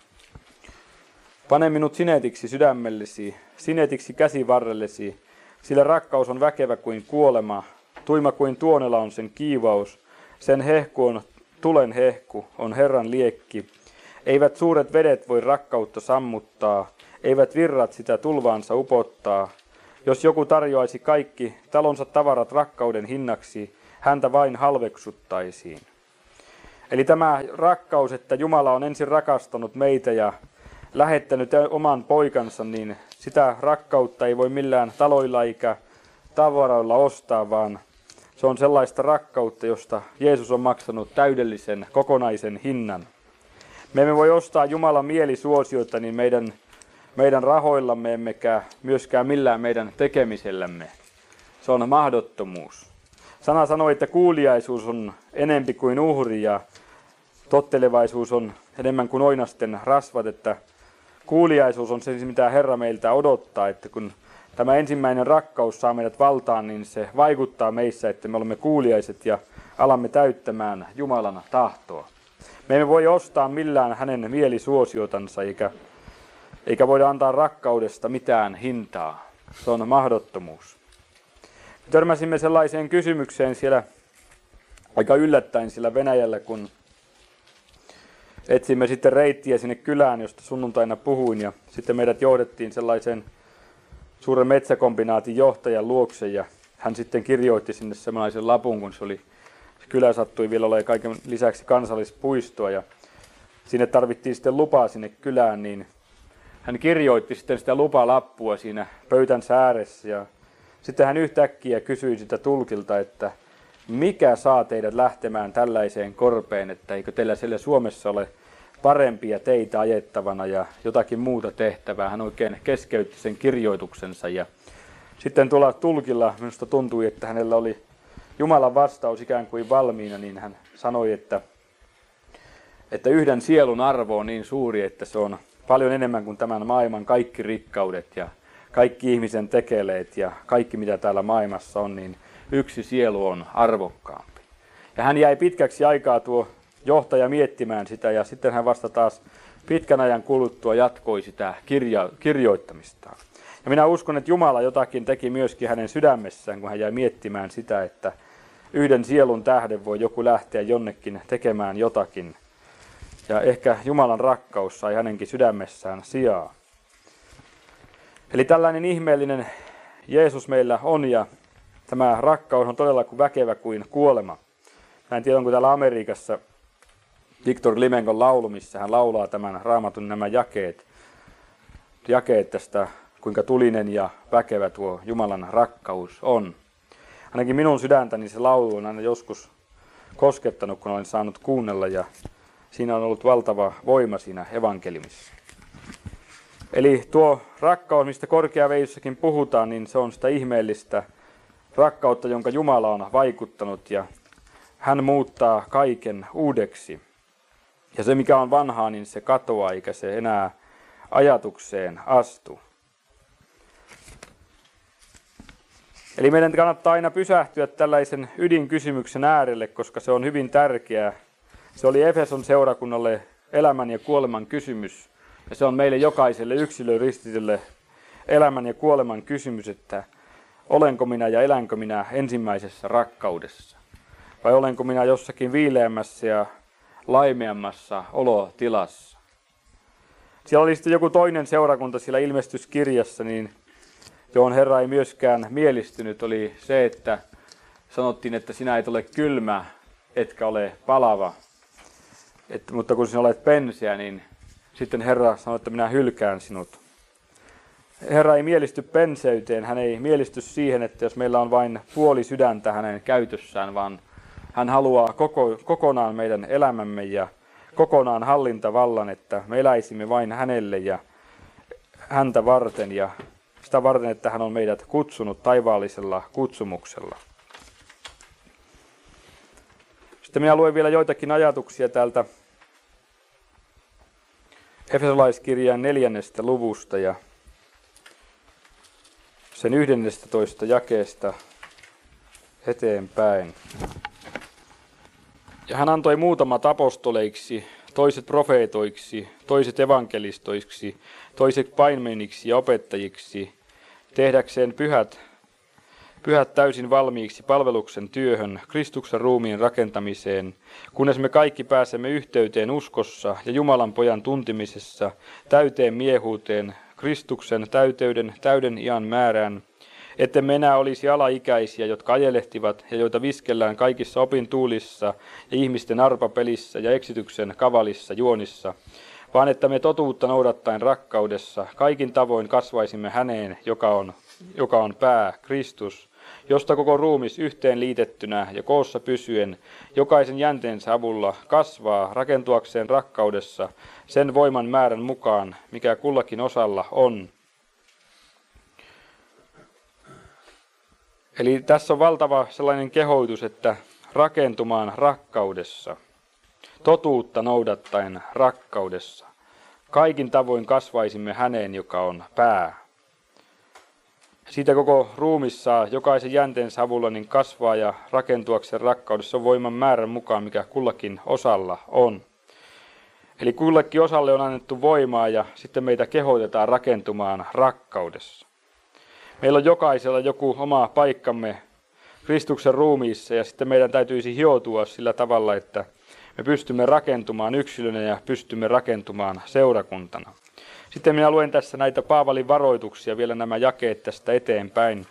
Pane minut sinetiksi sydämellesi, sinetiksi käsivarrellesi, sillä rakkaus on väkevä kuin kuolema, tuima kuin tuonela on sen kiivaus, sen hehku on tulen hehku, on Herran liekki. Eivät suuret vedet voi rakkautta sammuttaa, eivät virrat sitä tulvaansa upottaa. Jos joku tarjoaisi kaikki talonsa tavarat rakkauden hinnaksi, häntä vain halveksuttaisiin. Eli tämä rakkaus, että Jumala on ensin rakastanut meitä ja lähettänyt oman poikansa, niin sitä rakkautta ei voi millään taloilla eikä tavaroilla ostaa, vaan se on sellaista rakkautta, josta Jeesus on maksanut täydellisen, kokonaisen hinnan. Me emme voi ostaa Jumalan mielisuosiota niin meidän rahoillamme, emmekä myöskään millään meidän tekemisellämme. Se on mahdottomuus. Sana sanoo, että kuuliaisuus on enempi kuin uhri ja tottelevaisuus on enemmän kuin oinasten rasvat, että kuuliaisuus on se, mitä Herra meiltä odottaa, että kun tämä ensimmäinen rakkaus saa meidät valtaan, niin se vaikuttaa meissä, että me olemme kuuliaiset ja alamme täyttämään Jumalan tahtoa. Me emme voi ostaa millään hänen mielisuosiotansa, eikä voida antaa rakkaudesta mitään hintaa. Se on mahdottomuus. Törmäsimme sellaiseen kysymykseen siellä aika yllättäen sillä Venäjällä, kun etsimme sitten reittiä sinne kylään, josta sunnuntaina puhuin, ja sitten meidät johdettiin sellaiseen suuren metsäkombinaatin johtajan luokse, ja hän sitten kirjoitti sinne sellaisen lapun, kun se kylä sattui vielä olemaan kaiken lisäksi kansallispuistoa, ja sinne tarvittiin sitten lupaa sinne kylään, niin hän kirjoitti sitten sitä lupalappua siinä pöytänsä ääressä, ja sitten hän yhtäkkiä kysyi sitä tulkilta, että mikä saa teidät lähtemään tällaiseen korpeen, että eikö teillä siellä Suomessa ole parempia teitä ajettavana ja jotakin muuta tehtävää. Hän oikein keskeytti sen kirjoituksensa ja sitten tuolla tulkilla minusta tuntui, että hänellä oli Jumalan vastaus ikään kuin valmiina, niin hän sanoi, että yhden sielun arvo on niin suuri, että se on paljon enemmän kuin tämän maailman kaikki rikkaudet ja kaikki ihmisen tekeleet ja kaikki mitä täällä maailmassa on, niin yksi sielu on arvokkaampi. Ja hän jäi pitkäksi aikaa tuo johtaja miettimään sitä ja sitten hän vasta taas pitkän ajan kuluttua jatkoi sitä kirjoittamistaan. Ja minä uskon, että Jumala jotakin teki myöskin hänen sydämessään, kun hän jäi miettimään sitä, että yhden sielun tähden voi joku lähteä jonnekin tekemään jotakin. Ja ehkä Jumalan rakkaus sai hänenkin sydämessään sijaa. Eli tällainen ihmeellinen Jeesus meillä on ja tämä rakkaus on todella väkevä kuin kuolema. Mä en tiedä, onko täällä Amerikassa Victor Limenkon laulu, missä hän laulaa tämän Raamatun nämä jakeet tästä, kuinka tulinen ja väkevä tuo Jumalan rakkaus on. Ainakin minun sydäntäni se laulu on aina joskus koskettanut, kun olen saanut kuunnella ja siinä on ollut valtava voima siinä evankeliumissa. Eli tuo rakkaus, mistä korkeaveissakin puhutaan, niin se on sitä ihmeellistä rakkautta, jonka Jumala on vaikuttanut ja hän muuttaa kaiken uudeksi. Ja se, mikä on vanhaa, niin se katoaa, eikä se enää ajatukseen astu. Eli meidän kannattaa aina pysähtyä tällaisen ydinkysymyksen äärelle, koska se on hyvin tärkeä. Se oli Efeson seurakunnalle elämän ja kuoleman kysymys. Ja se on meille jokaiselle yksilöristitylle elämän ja kuoleman kysymys, että olenko minä ja elänkö minä ensimmäisessä rakkaudessa? Vai olenko minä jossakin viileämmässä ja laimeammassa olotilassa? Siellä oli sitten joku toinen seurakunta siellä ilmestyskirjassa, niin johon Herra ei myöskään mielistynyt, oli se, että sanottiin, että sinä et ole kylmä, etkä ole palava. Mutta kun sinä olet penseä, niin sitten Herra sanoi, että minä hylkään sinut. Herra ei mielisty penseyteen, hän ei mielisty siihen, että jos meillä on vain puoli sydäntä hänen käytössään, vaan hän haluaa kokonaan meidän elämämme ja kokonaan hallintavallan, että me eläisimme vain hänelle ja häntä varten ja sitä varten, että hän on meidät kutsunut taivaallisella kutsumuksella. Sitten minä luen vielä joitakin ajatuksia täältä Efesolaiskirjan 4. luvusta ja sen 11. jakeesta eteenpäin. Ja hän antoi muutamat apostoleiksi, toiset profeetoiksi, toiset evankelistoiksi, toiset paimeniksi ja opettajiksi, tehdäkseen pyhät täysin valmiiksi palveluksen työhön, Kristuksen ruumiin rakentamiseen, kunnes me kaikki pääsemme yhteyteen uskossa ja Jumalan pojan tuntimisessa, täyteen miehuuteen, Kristuksen täyden iän määrään, ettemme enää olisi alaikäisiä, jotka ajelehtivat ja joita viskellään kaikissa opintuulissa ja ihmisten arpapelissä ja eksityksen kavalissa juonissa, vaan että me totuutta noudattaen rakkaudessa kaikin tavoin kasvaisimme häneen, joka on pää, Kristus, josta koko ruumis yhteen liitettynä ja koossa pysyen, jokaisen jänteensä avulla kasvaa rakentuakseen rakkaudessa sen voiman määrän mukaan, mikä kullakin osalla on. Eli tässä on valtava sellainen kehoitus, että rakentumaan rakkaudessa, totuutta noudattaen rakkaudessa, kaikin tavoin kasvaisimme häneen, joka on pää. Siitä koko ruumis saa jokaisen jänteensä avulla niin kasvaa ja rakentuakseen rakkaudessa voiman määrän mukaan, mikä kullakin osalla on. Eli kullekin osalle on annettu voimaa ja sitten meitä kehoitetaan rakentumaan rakkaudessa. Meillä on jokaisella joku oma paikkamme Kristuksen ruumiissa ja sitten meidän täytyisi hioutua sillä tavalla, että me pystymme rakentumaan yksilönä ja pystymme rakentumaan seurakuntana. Sitten minä luen tässä näitä Paavalin varoituksia, vielä nämä jakeet tästä eteenpäin.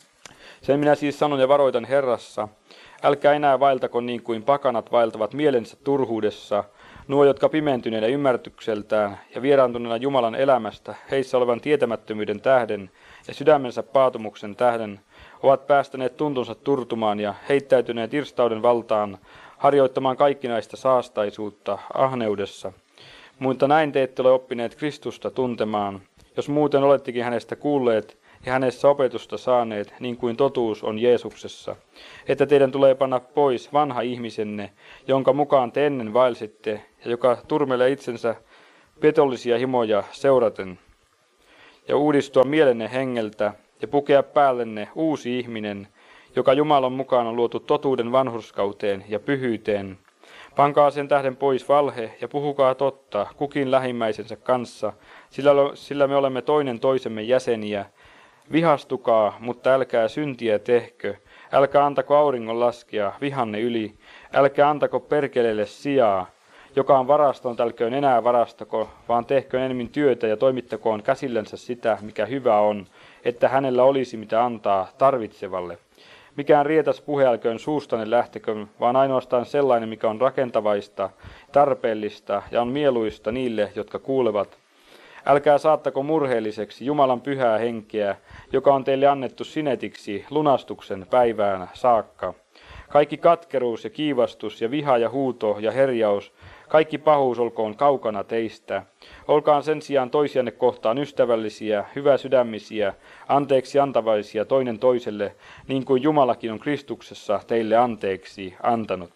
Sen minä siis sanon ja varoitan Herrassa, älkää enää vaeltako niin kuin pakanat vaeltavat mielensä turhuudessa, nuo, jotka pimentyneillä ymmärtykseltään ja vieraantuneena Jumalan elämästä, heissä olevan tietämättömyyden tähden ja sydämensä paatumuksen tähden, ovat päästäneet tuntonsa turtumaan ja heittäytyneet irstauden valtaan, harjoittamaan kaikkinaista saastaisuutta ahneudessa. Mutta näin te ette ole oppineet Kristusta tuntemaan, jos muuten olettekin hänestä kuulleet ja hänessä opetusta saaneet, niin kuin totuus on Jeesuksessa, että teidän tulee panna pois vanha ihmisenne, jonka mukaan te ennen vaelsitte, ja joka turmelee itsensä petollisia himoja seuraten, ja uudistua mielenne hengeltä, ja pukea päällenne uusi ihminen, joka Jumalan mukaan on luotu totuuden vanhurskauteen ja pyhyyteen. Pankaa sen tähden pois valhe ja puhukaa totta kukin lähimmäisensä kanssa, sillä me olemme toinen toisemme jäseniä. Vihastukaa, mutta älkää syntiä tehkö. Älkää antako auringon laskea vihanne yli. Älkää antako perkeleelle sijaa. Joka on varaston, älköön enää varastako, vaan tehköön enemmän työtä ja toimittakoon käsillensä sitä, mikä hyvä on, että hänellä olisi mitä antaa tarvitsevalle. Mikään rietas puhe älköön suustanne lähtekö, vaan ainoastaan sellainen, mikä on rakentavaista, tarpeellista ja on mieluista niille, jotka kuulevat. Älkää saattako murheelliseksi Jumalan pyhää henkeä, joka on teille annettu sinetiksi lunastuksen päivään saakka. Kaikki katkeruus ja kiivastus ja viha ja huuto ja herjaus, kaikki pahuus olkoon kaukana teistä. Olkaan sen sijaan toisianne kohtaan ystävällisiä, hyväsydämisiä, anteeksi antavaisia toinen toiselle, niin kuin Jumalakin on Kristuksessa teille anteeksi antanut.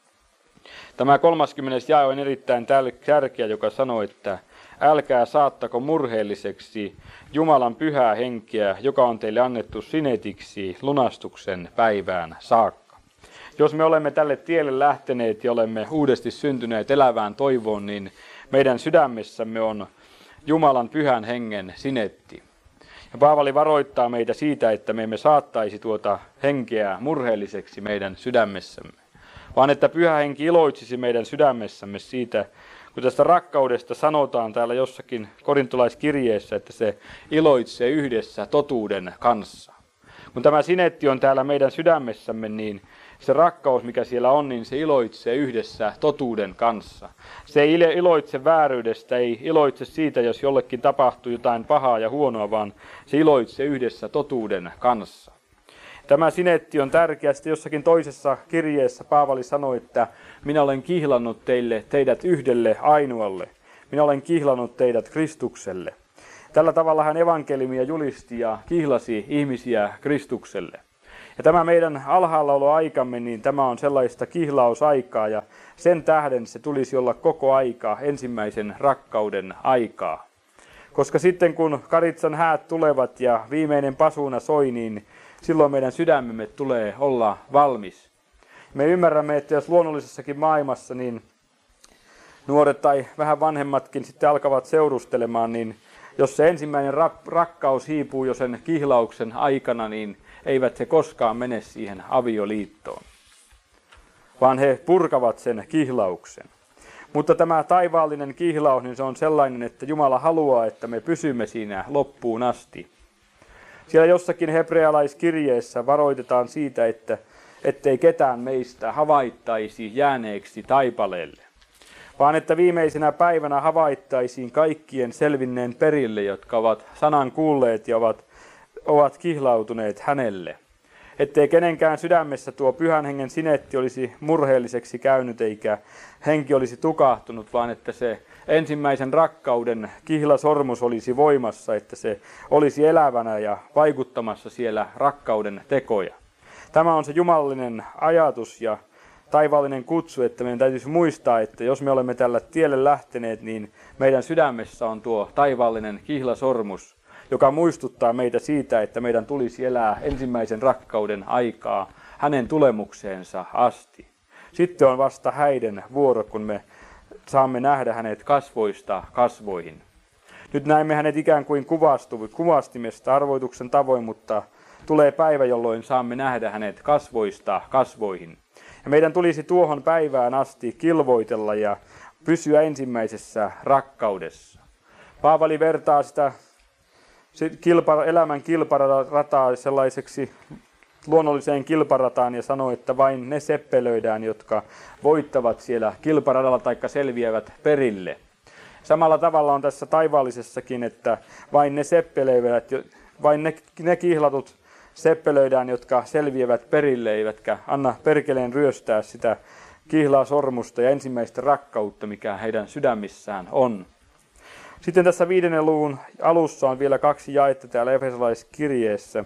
Tämä 30. jae on erittäin tärkeä, joka sanoo, että älkää saattako murheelliseksi Jumalan pyhää henkeä, joka on teille annettu sinetiksi lunastuksen päivään saakka. Jos me olemme tälle tielle lähteneet ja olemme uudesti syntyneet elävään toivoon, niin meidän sydämessämme on Jumalan pyhän hengen sinetti. Ja Paavali varoittaa meitä siitä, että me emme saattaisi tuota henkeä murheelliseksi meidän sydämessämme, vaan että pyhä henki iloitsisi meidän sydämessämme siitä, kun tästä rakkaudesta sanotaan täällä jossakin korintolaiskirjeessä, että se iloitsee yhdessä totuuden kanssa. Kun tämä sinetti on täällä meidän sydämessämme, niin se rakkaus, mikä siellä on, niin se iloitsee yhdessä totuuden kanssa. Se ei iloitse vääryydestä, ei iloitse siitä, jos jollekin tapahtuu jotain pahaa ja huonoa, vaan se iloitsee yhdessä totuuden kanssa. Tämä sinetti on tärkeä. Sitten jossakin toisessa kirjeessä Paavali sanoi, että minä olen kihlannut teidät yhdelle ainoalle. Minä olen kihlannut teidät Kristukselle. Tällä tavalla hän evankeliumia julisti ja kihlasi ihmisiä Kristukselle. Ja tämä meidän alhaallaoloaikamme, niin tämä on sellaista kihlausaikaa ja sen tähden se tulisi olla koko aika ensimmäisen rakkauden aikaa. Koska sitten kun karitsan häät tulevat ja viimeinen pasuuna soi, niin silloin meidän sydämemme tulee olla valmis. Me ymmärrämme, että jos luonnollisessakin maailmassa niin nuoret tai vähän vanhemmatkin sitten alkavat seurustelemaan, niin jos se ensimmäinen rakkaus hiipuu jo sen kihlauksen aikana, niin eivät he koskaan mene siihen avioliittoon, vaan he purkavat sen kihlauksen. Mutta tämä taivaallinen kihlaus, niin se on sellainen, että Jumala haluaa, että me pysymme siinä loppuun asti. Siellä jossakin hebrealaiskirjeessä varoitetaan siitä, ettei ketään meistä havaittaisi jääneeksi taipaleelle, vaan että viimeisenä päivänä havaittaisiin kaikkien selvinneen perille, jotka ovat sanan kuulleet ja ovat kihlautuneet hänelle. Ettei kenenkään sydämessä tuo pyhän hengen sinetti olisi murheelliseksi käynyt eikä henki olisi tukahtunut, vaan että se ensimmäisen rakkauden kihlasormus olisi voimassa, että se olisi elävänä ja vaikuttamassa siellä rakkauden tekoja. Tämä on se jumalallinen ajatus ja taivaallinen kutsu, että meidän täytyisi muistaa, että jos me olemme tällä tielle lähteneet, niin meidän sydämessä on tuo taivaallinen kihlasormus, joka muistuttaa meitä siitä, että meidän tulisi elää ensimmäisen rakkauden aikaa hänen tulemukseensa asti. Sitten on vasta häiden vuoro, kun me saamme nähdä hänet kasvoista kasvoihin. Nyt näemme hänet ikään kuin kuvastimesta arvoituksen tavoin, mutta tulee päivä, jolloin saamme nähdä hänet kasvoista kasvoihin. Ja meidän tulisi tuohon päivään asti kilvoitella ja pysyä ensimmäisessä rakkaudessa. Paavali vertaa sitä elämän kilparataa sellaiseksi luonnolliseen kilparataan ja sanoo, että vain ne seppelöidään, jotka voittavat siellä kilparadalla tai selviävät perille. Samalla tavalla on tässä taivaallisessakin, että vain ne seppelöivät, vain ne kihlatut seppelöidään, jotka selviävät perille, eivätkä anna perkeleen ryöstää sitä kihlaa sormusta ja ensimmäistä rakkautta, mikä heidän sydämissään on. Sitten tässä 5. luvun alussa on vielä 2 jaetta täällä efesolaiskirjeessä.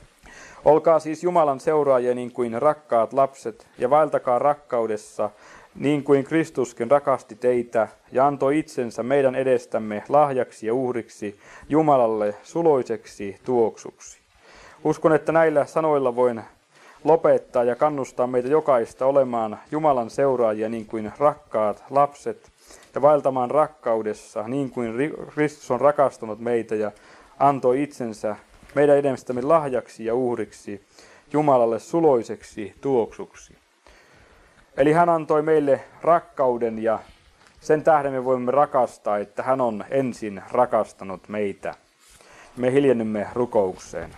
Olkaa siis Jumalan seuraajia niin kuin rakkaat lapset, ja vaeltakaa rakkaudessa, niin kuin Kristuskin rakasti teitä ja antoi itsensä meidän edestämme lahjaksi ja uhriksi Jumalalle suloiseksi tuoksuksi. Uskon, että näillä sanoilla voin lopettaa ja kannustaa meitä jokaista olemaan Jumalan seuraajia niin kuin rakkaat lapset ja vaeltamaan rakkaudessa niin kuin Kristus on rakastanut meitä ja antoi itsensä meidän edestämme lahjaksi ja uhriksi Jumalalle suloiseksi tuoksuksi. Eli hän antoi meille rakkauden ja sen tähden me voimme rakastaa, että hän on ensin rakastanut meitä. Me hiljennymme rukoukseen.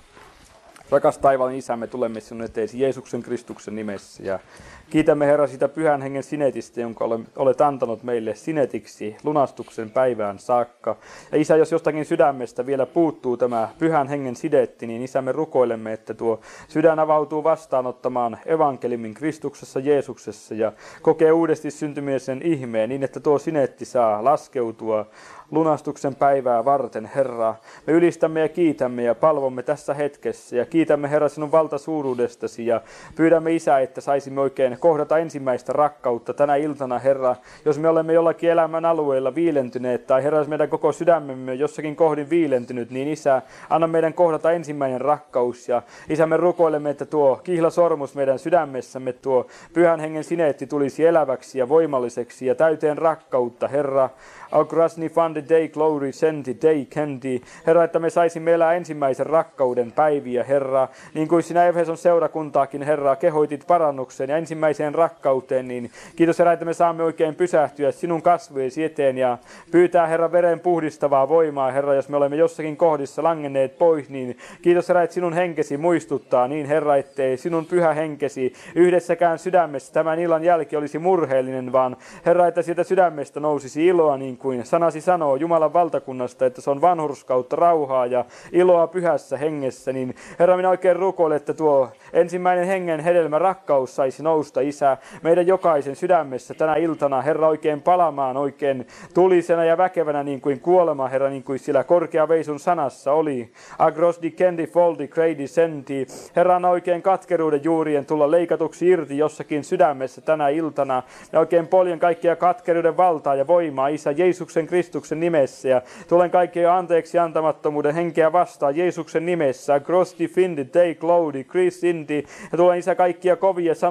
Rakas taivaan Isä, me tulemme sinun eteesi Jeesuksen Kristuksen nimessä ja kiitämme Herra sitä pyhän hengen sinetistä, jonka olet antanut meille sinetiksi lunastuksen päivään saakka. Ja Isä, jos jostakin sydämestä vielä puuttuu tämä pyhän hengen sidetti, niin Isä, me rukoilemme, että tuo sydän avautuu vastaanottamaan evankeliumin Kristuksessa Jeesuksessa ja kokee uudesti syntymisen ihmeen niin, että tuo sinetti saa laskeutua lunastuksen päivää varten, Herra. Me ylistämme ja kiitämme ja palvomme tässä hetkessä ja kiitämme, Herra, sinun valtasuuruudestasi ja pyydämme, Isä, että saisimme oikein kohdata ensimmäistä rakkautta tänä iltana, Herra. Jos me olemme jollakin elämän alueella viilentyneet tai, Herra, jos meidän koko sydämemme jossakin kohdin viilentynyt, niin Isä, anna meidän kohdata ensimmäinen rakkaus ja Isä, me rukoilemme, että tuo kihlasormus meidän sydämessämme, tuo pyhän hengen sineetti tulisi eläväksi ja voimalliseksi ja täyteen rakkautta, Herra. Aukrasni fande dei glory senti dei kendi. Herra, että me saisimme elää ensimmäisen rakkauden päiviä, Herra. Niin kuin sinä Efeson seurakuntaakin, Herra, kehoitit parannukseen ja ensimmäiseen rakkauteen, niin kiitos, Herra, että me saamme oikein pysähtyä sinun kasvojesi eteen ja pyytää, Herra, veren puhdistavaa voimaa, Herra, jos me olemme jossakin kohdissa langenneet pois, niin kiitos, Herra, että sinun henkesi muistuttaa, niin Herra, ettei sinun pyhä henkesi yhdessäkään sydämessä tämän illan jälki olisi murheellinen, vaan Herra, että sieltä sydämestä nousisi iloa, niin kuin sanasi sanoo Jumalan valtakunnasta, että se on vanhurskautta, rauhaa ja iloa pyhässä hengessä, niin Herra, minä oikein rukoilen, että tuo ensimmäinen hengen hedelmä, rakkaus, saisi nousta, Isä, meidän jokaisen sydämessä tänä iltana, Herra, oikein palamaan, oikein tulisena ja väkevänä niin kuin kuolema, Herra, niin kuin siellä korkeaveisun sanassa oli. Agros di kendi foldi creidi senti. Herra, anna oikein katkeruuden juurien tulla leikatuksi irti jossakin sydämessä tänä iltana. Ja oikein poljen kaikkia katkeruuden valtaa ja voimaa, Isä, Jeesuksen Kristuksen nimessä. Ja tulen kaikkea anteeksi antamattomuuden henkeä vastaan Jeesuksen nimessä. Agros di findi dei glory, Chris indi. Ja tulen, Isä, kaikkia kovia sanoja vastaan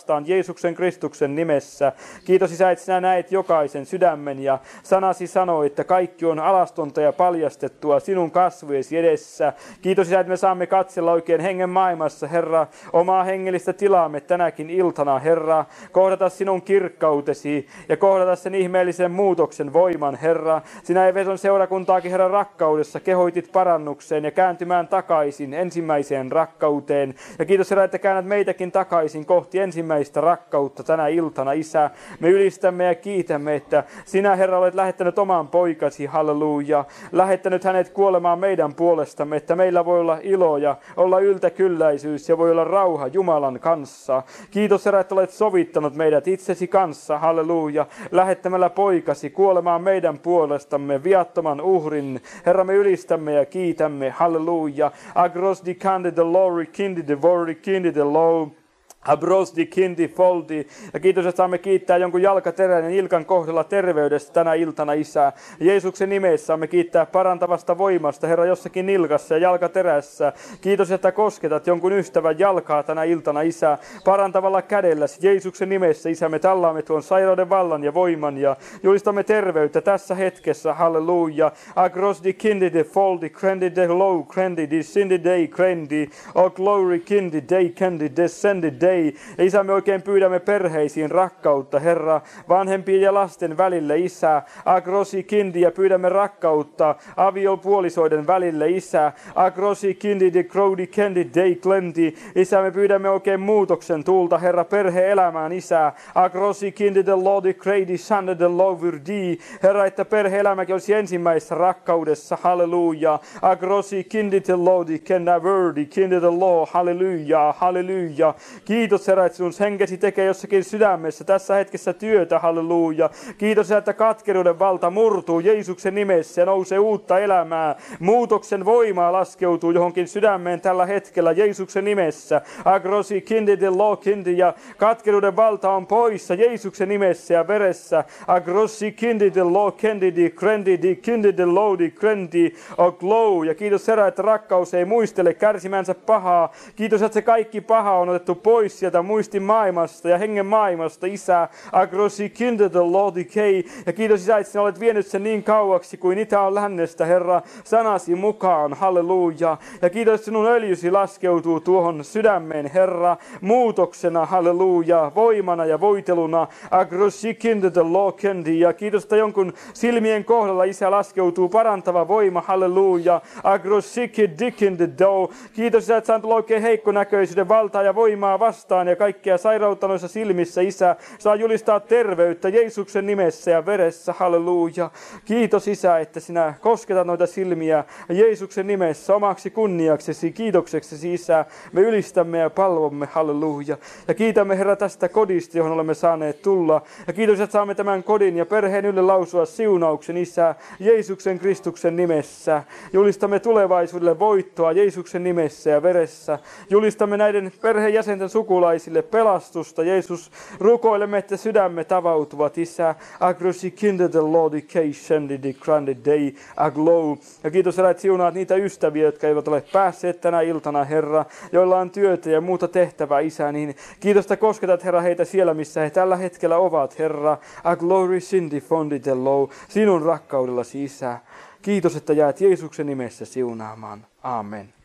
vastaan Jeesuksen Kristuksen nimessä. Kiitos Isä, että sinä näet jokaisen sydämen ja sanasi sanoi, että kaikki on alastonta ja paljastettua sinun kasvojesi edessä. Kiitos Isä, että me saamme katsella oikein hengen maailmassa, Herra, omaa hengellistä tilaamme tänäkin iltana, Herra, kohdata sinun kirkkautesi ja kohdata sen ihmeellisen muutoksen voiman, Herra. Sinä Efeson seurakuntaakin, Herra, rakkaudessa kehoitit parannukseen ja kääntymään takaisin ensimmäiseen rakkauteen. Ja kiitos Herra, että käännät meitäkin takaisin kohti ensimmäistä rakkautta tänä iltana, Isä. Me ylistämme ja kiitämme, että sinä, Herra, olet lähettänyt oman poikasi, halleluja, lähettänyt hänet kuolemaan meidän puolestamme, että meillä voi olla ilo ja olla yltäkylläisyys ja voi olla rauha Jumalan kanssa. Kiitos Herra, että olet sovittanut meidät itsesi kanssa, halleluja, lähettämällä poikasi kuolemaan meidän puolestamme viattoman uhrin. Herra, me ylistämme ja kiitämme, halleluja. Agros di candide lori kindide vori kindide low. Abrosdi, kindi, foldi. Ja kiitos, että saamme kiittää jonkun jalkaterän ja nilkan kohdalla terveydestä tänä iltana, Isä. Jeesuksen nimessä saamme kiittää parantavasta voimasta, Herra, jossakin nilkassa ja jalkaterässä. Kiitos, että kosketat jonkun ystävän jalkaa tänä iltana, Isä, parantavalla kädelläsi. Jeesuksen nimessä, Isä, me tallaamme tuon sairauden vallan ja voiman ja julistamme terveyttä tässä hetkessä, halleluja. Agrosdi, kindi, de foldi, krendi, de low, krendi, descendi, day, krendi, o glory, kindi, day, kendi, descendi, day. Ja Isä, me oikein pyydämme perheisiin rakkautta, Herra, vanhempien ja lasten välille, Isä. Agrosi kindi, ja pyydämme rakkautta aviopuolisoiden välille, Isä. Agrosi kindi, de crowdi kendi, day klendi. Isä, me pyydämme oikein muutoksen tulta, Herra, perhe-elämään, Isä. Agrosi kindi, de lodi creidi, sande de lovirdi. Herra, että perhe-elämäkin olisi ensimmäisessä rakkaudessa, halleluja. Agrosi kindi, de lodi kenna verdi, kindi, de lo, halleluja, halleluja. Kiitos Herra, että sinun henkesi tekee jossakin sydämessä tässä hetkessä työtä, halleluja. Kiitos Herra, että katkeruuden valta murtuu Jeesuksen nimessä ja nousee uutta elämää. Muutoksen voimaa laskeutuu johonkin sydämeen tällä hetkellä Jeesuksen nimessä. Agrosi kindi de lo kindi, ja katkeruuden valta on poissa Jeesuksen nimessä ja veressä. Agrosi kindi de lo kendi di krendi di kindi de lo di krendi o glow. Ja kiitos Herra, että rakkaus ei muistele kärsimänsä pahaa. Kiitos, että se kaikki paha on otettu pois sieltä muistin maailmasta ja hengen maailmasta, Isä. Agrosi kinde de lodi kei. Ja kiitos Isä, että sinä olet vienyt sen niin kauaksi kuin itä on lännestä, Herra, sanasi mukaan, halleluja. Ja kiitos, että sinun öljysi laskeutuu tuohon sydämeen, Herra, muutoksena, halleluja, voimana ja voiteluna. Agrosi kinde de lo kendi. Ja kiitos, että jonkun silmien kohdalla, Isä, laskeutuu parantava voima, halleluja. Agrosi kinde do. Kiitos Isä, että saan tulla oikein heikkonäköisyyden valtaa ja voimaa vastaan ja kaikkea sairautta noissa silmissä, Isä, saa julistaa terveyttä Jeesuksen nimessä ja veressä, halleluja. Kiitos Isä, että sinä kosketat noita silmiä Jeesuksen nimessä omaksi kunniaksesi, kiitokseksesi, Isä. Me ylistämme ja palvomme, halleluja. Ja kiitämme, Herra, tästä kodista, johon olemme saaneet tulla. Ja kiitos, että saamme tämän kodin ja perheen ylle lausua siunauksen, Isä, Jeesuksen Kristuksen nimessä. Julistamme tulevaisuudelle voittoa Jeesuksen nimessä ja veressä. Julistamme näiden perheenjäsenten sukulaisille pelastusta. Jeesus, rukoilemme, että sydämme tavautuvat, Isä. Agrosi kinde de lodi kei shendi di grande dei aglow. Ja kiitos, Herra, että siunaat niitä ystäviä, jotka eivät ole päässeet tänä iltana, Herra, joilla on työtä ja muuta tehtävää, Isä. Niin kiitos, että kosketat, Herra, heitä siellä, missä he tällä hetkellä ovat, Herra. Aglory sindi fondi de low. Sinun rakkaudellasi, Isä. Kiitos, että jäät Jeesuksen nimessä siunaamaan. Amen.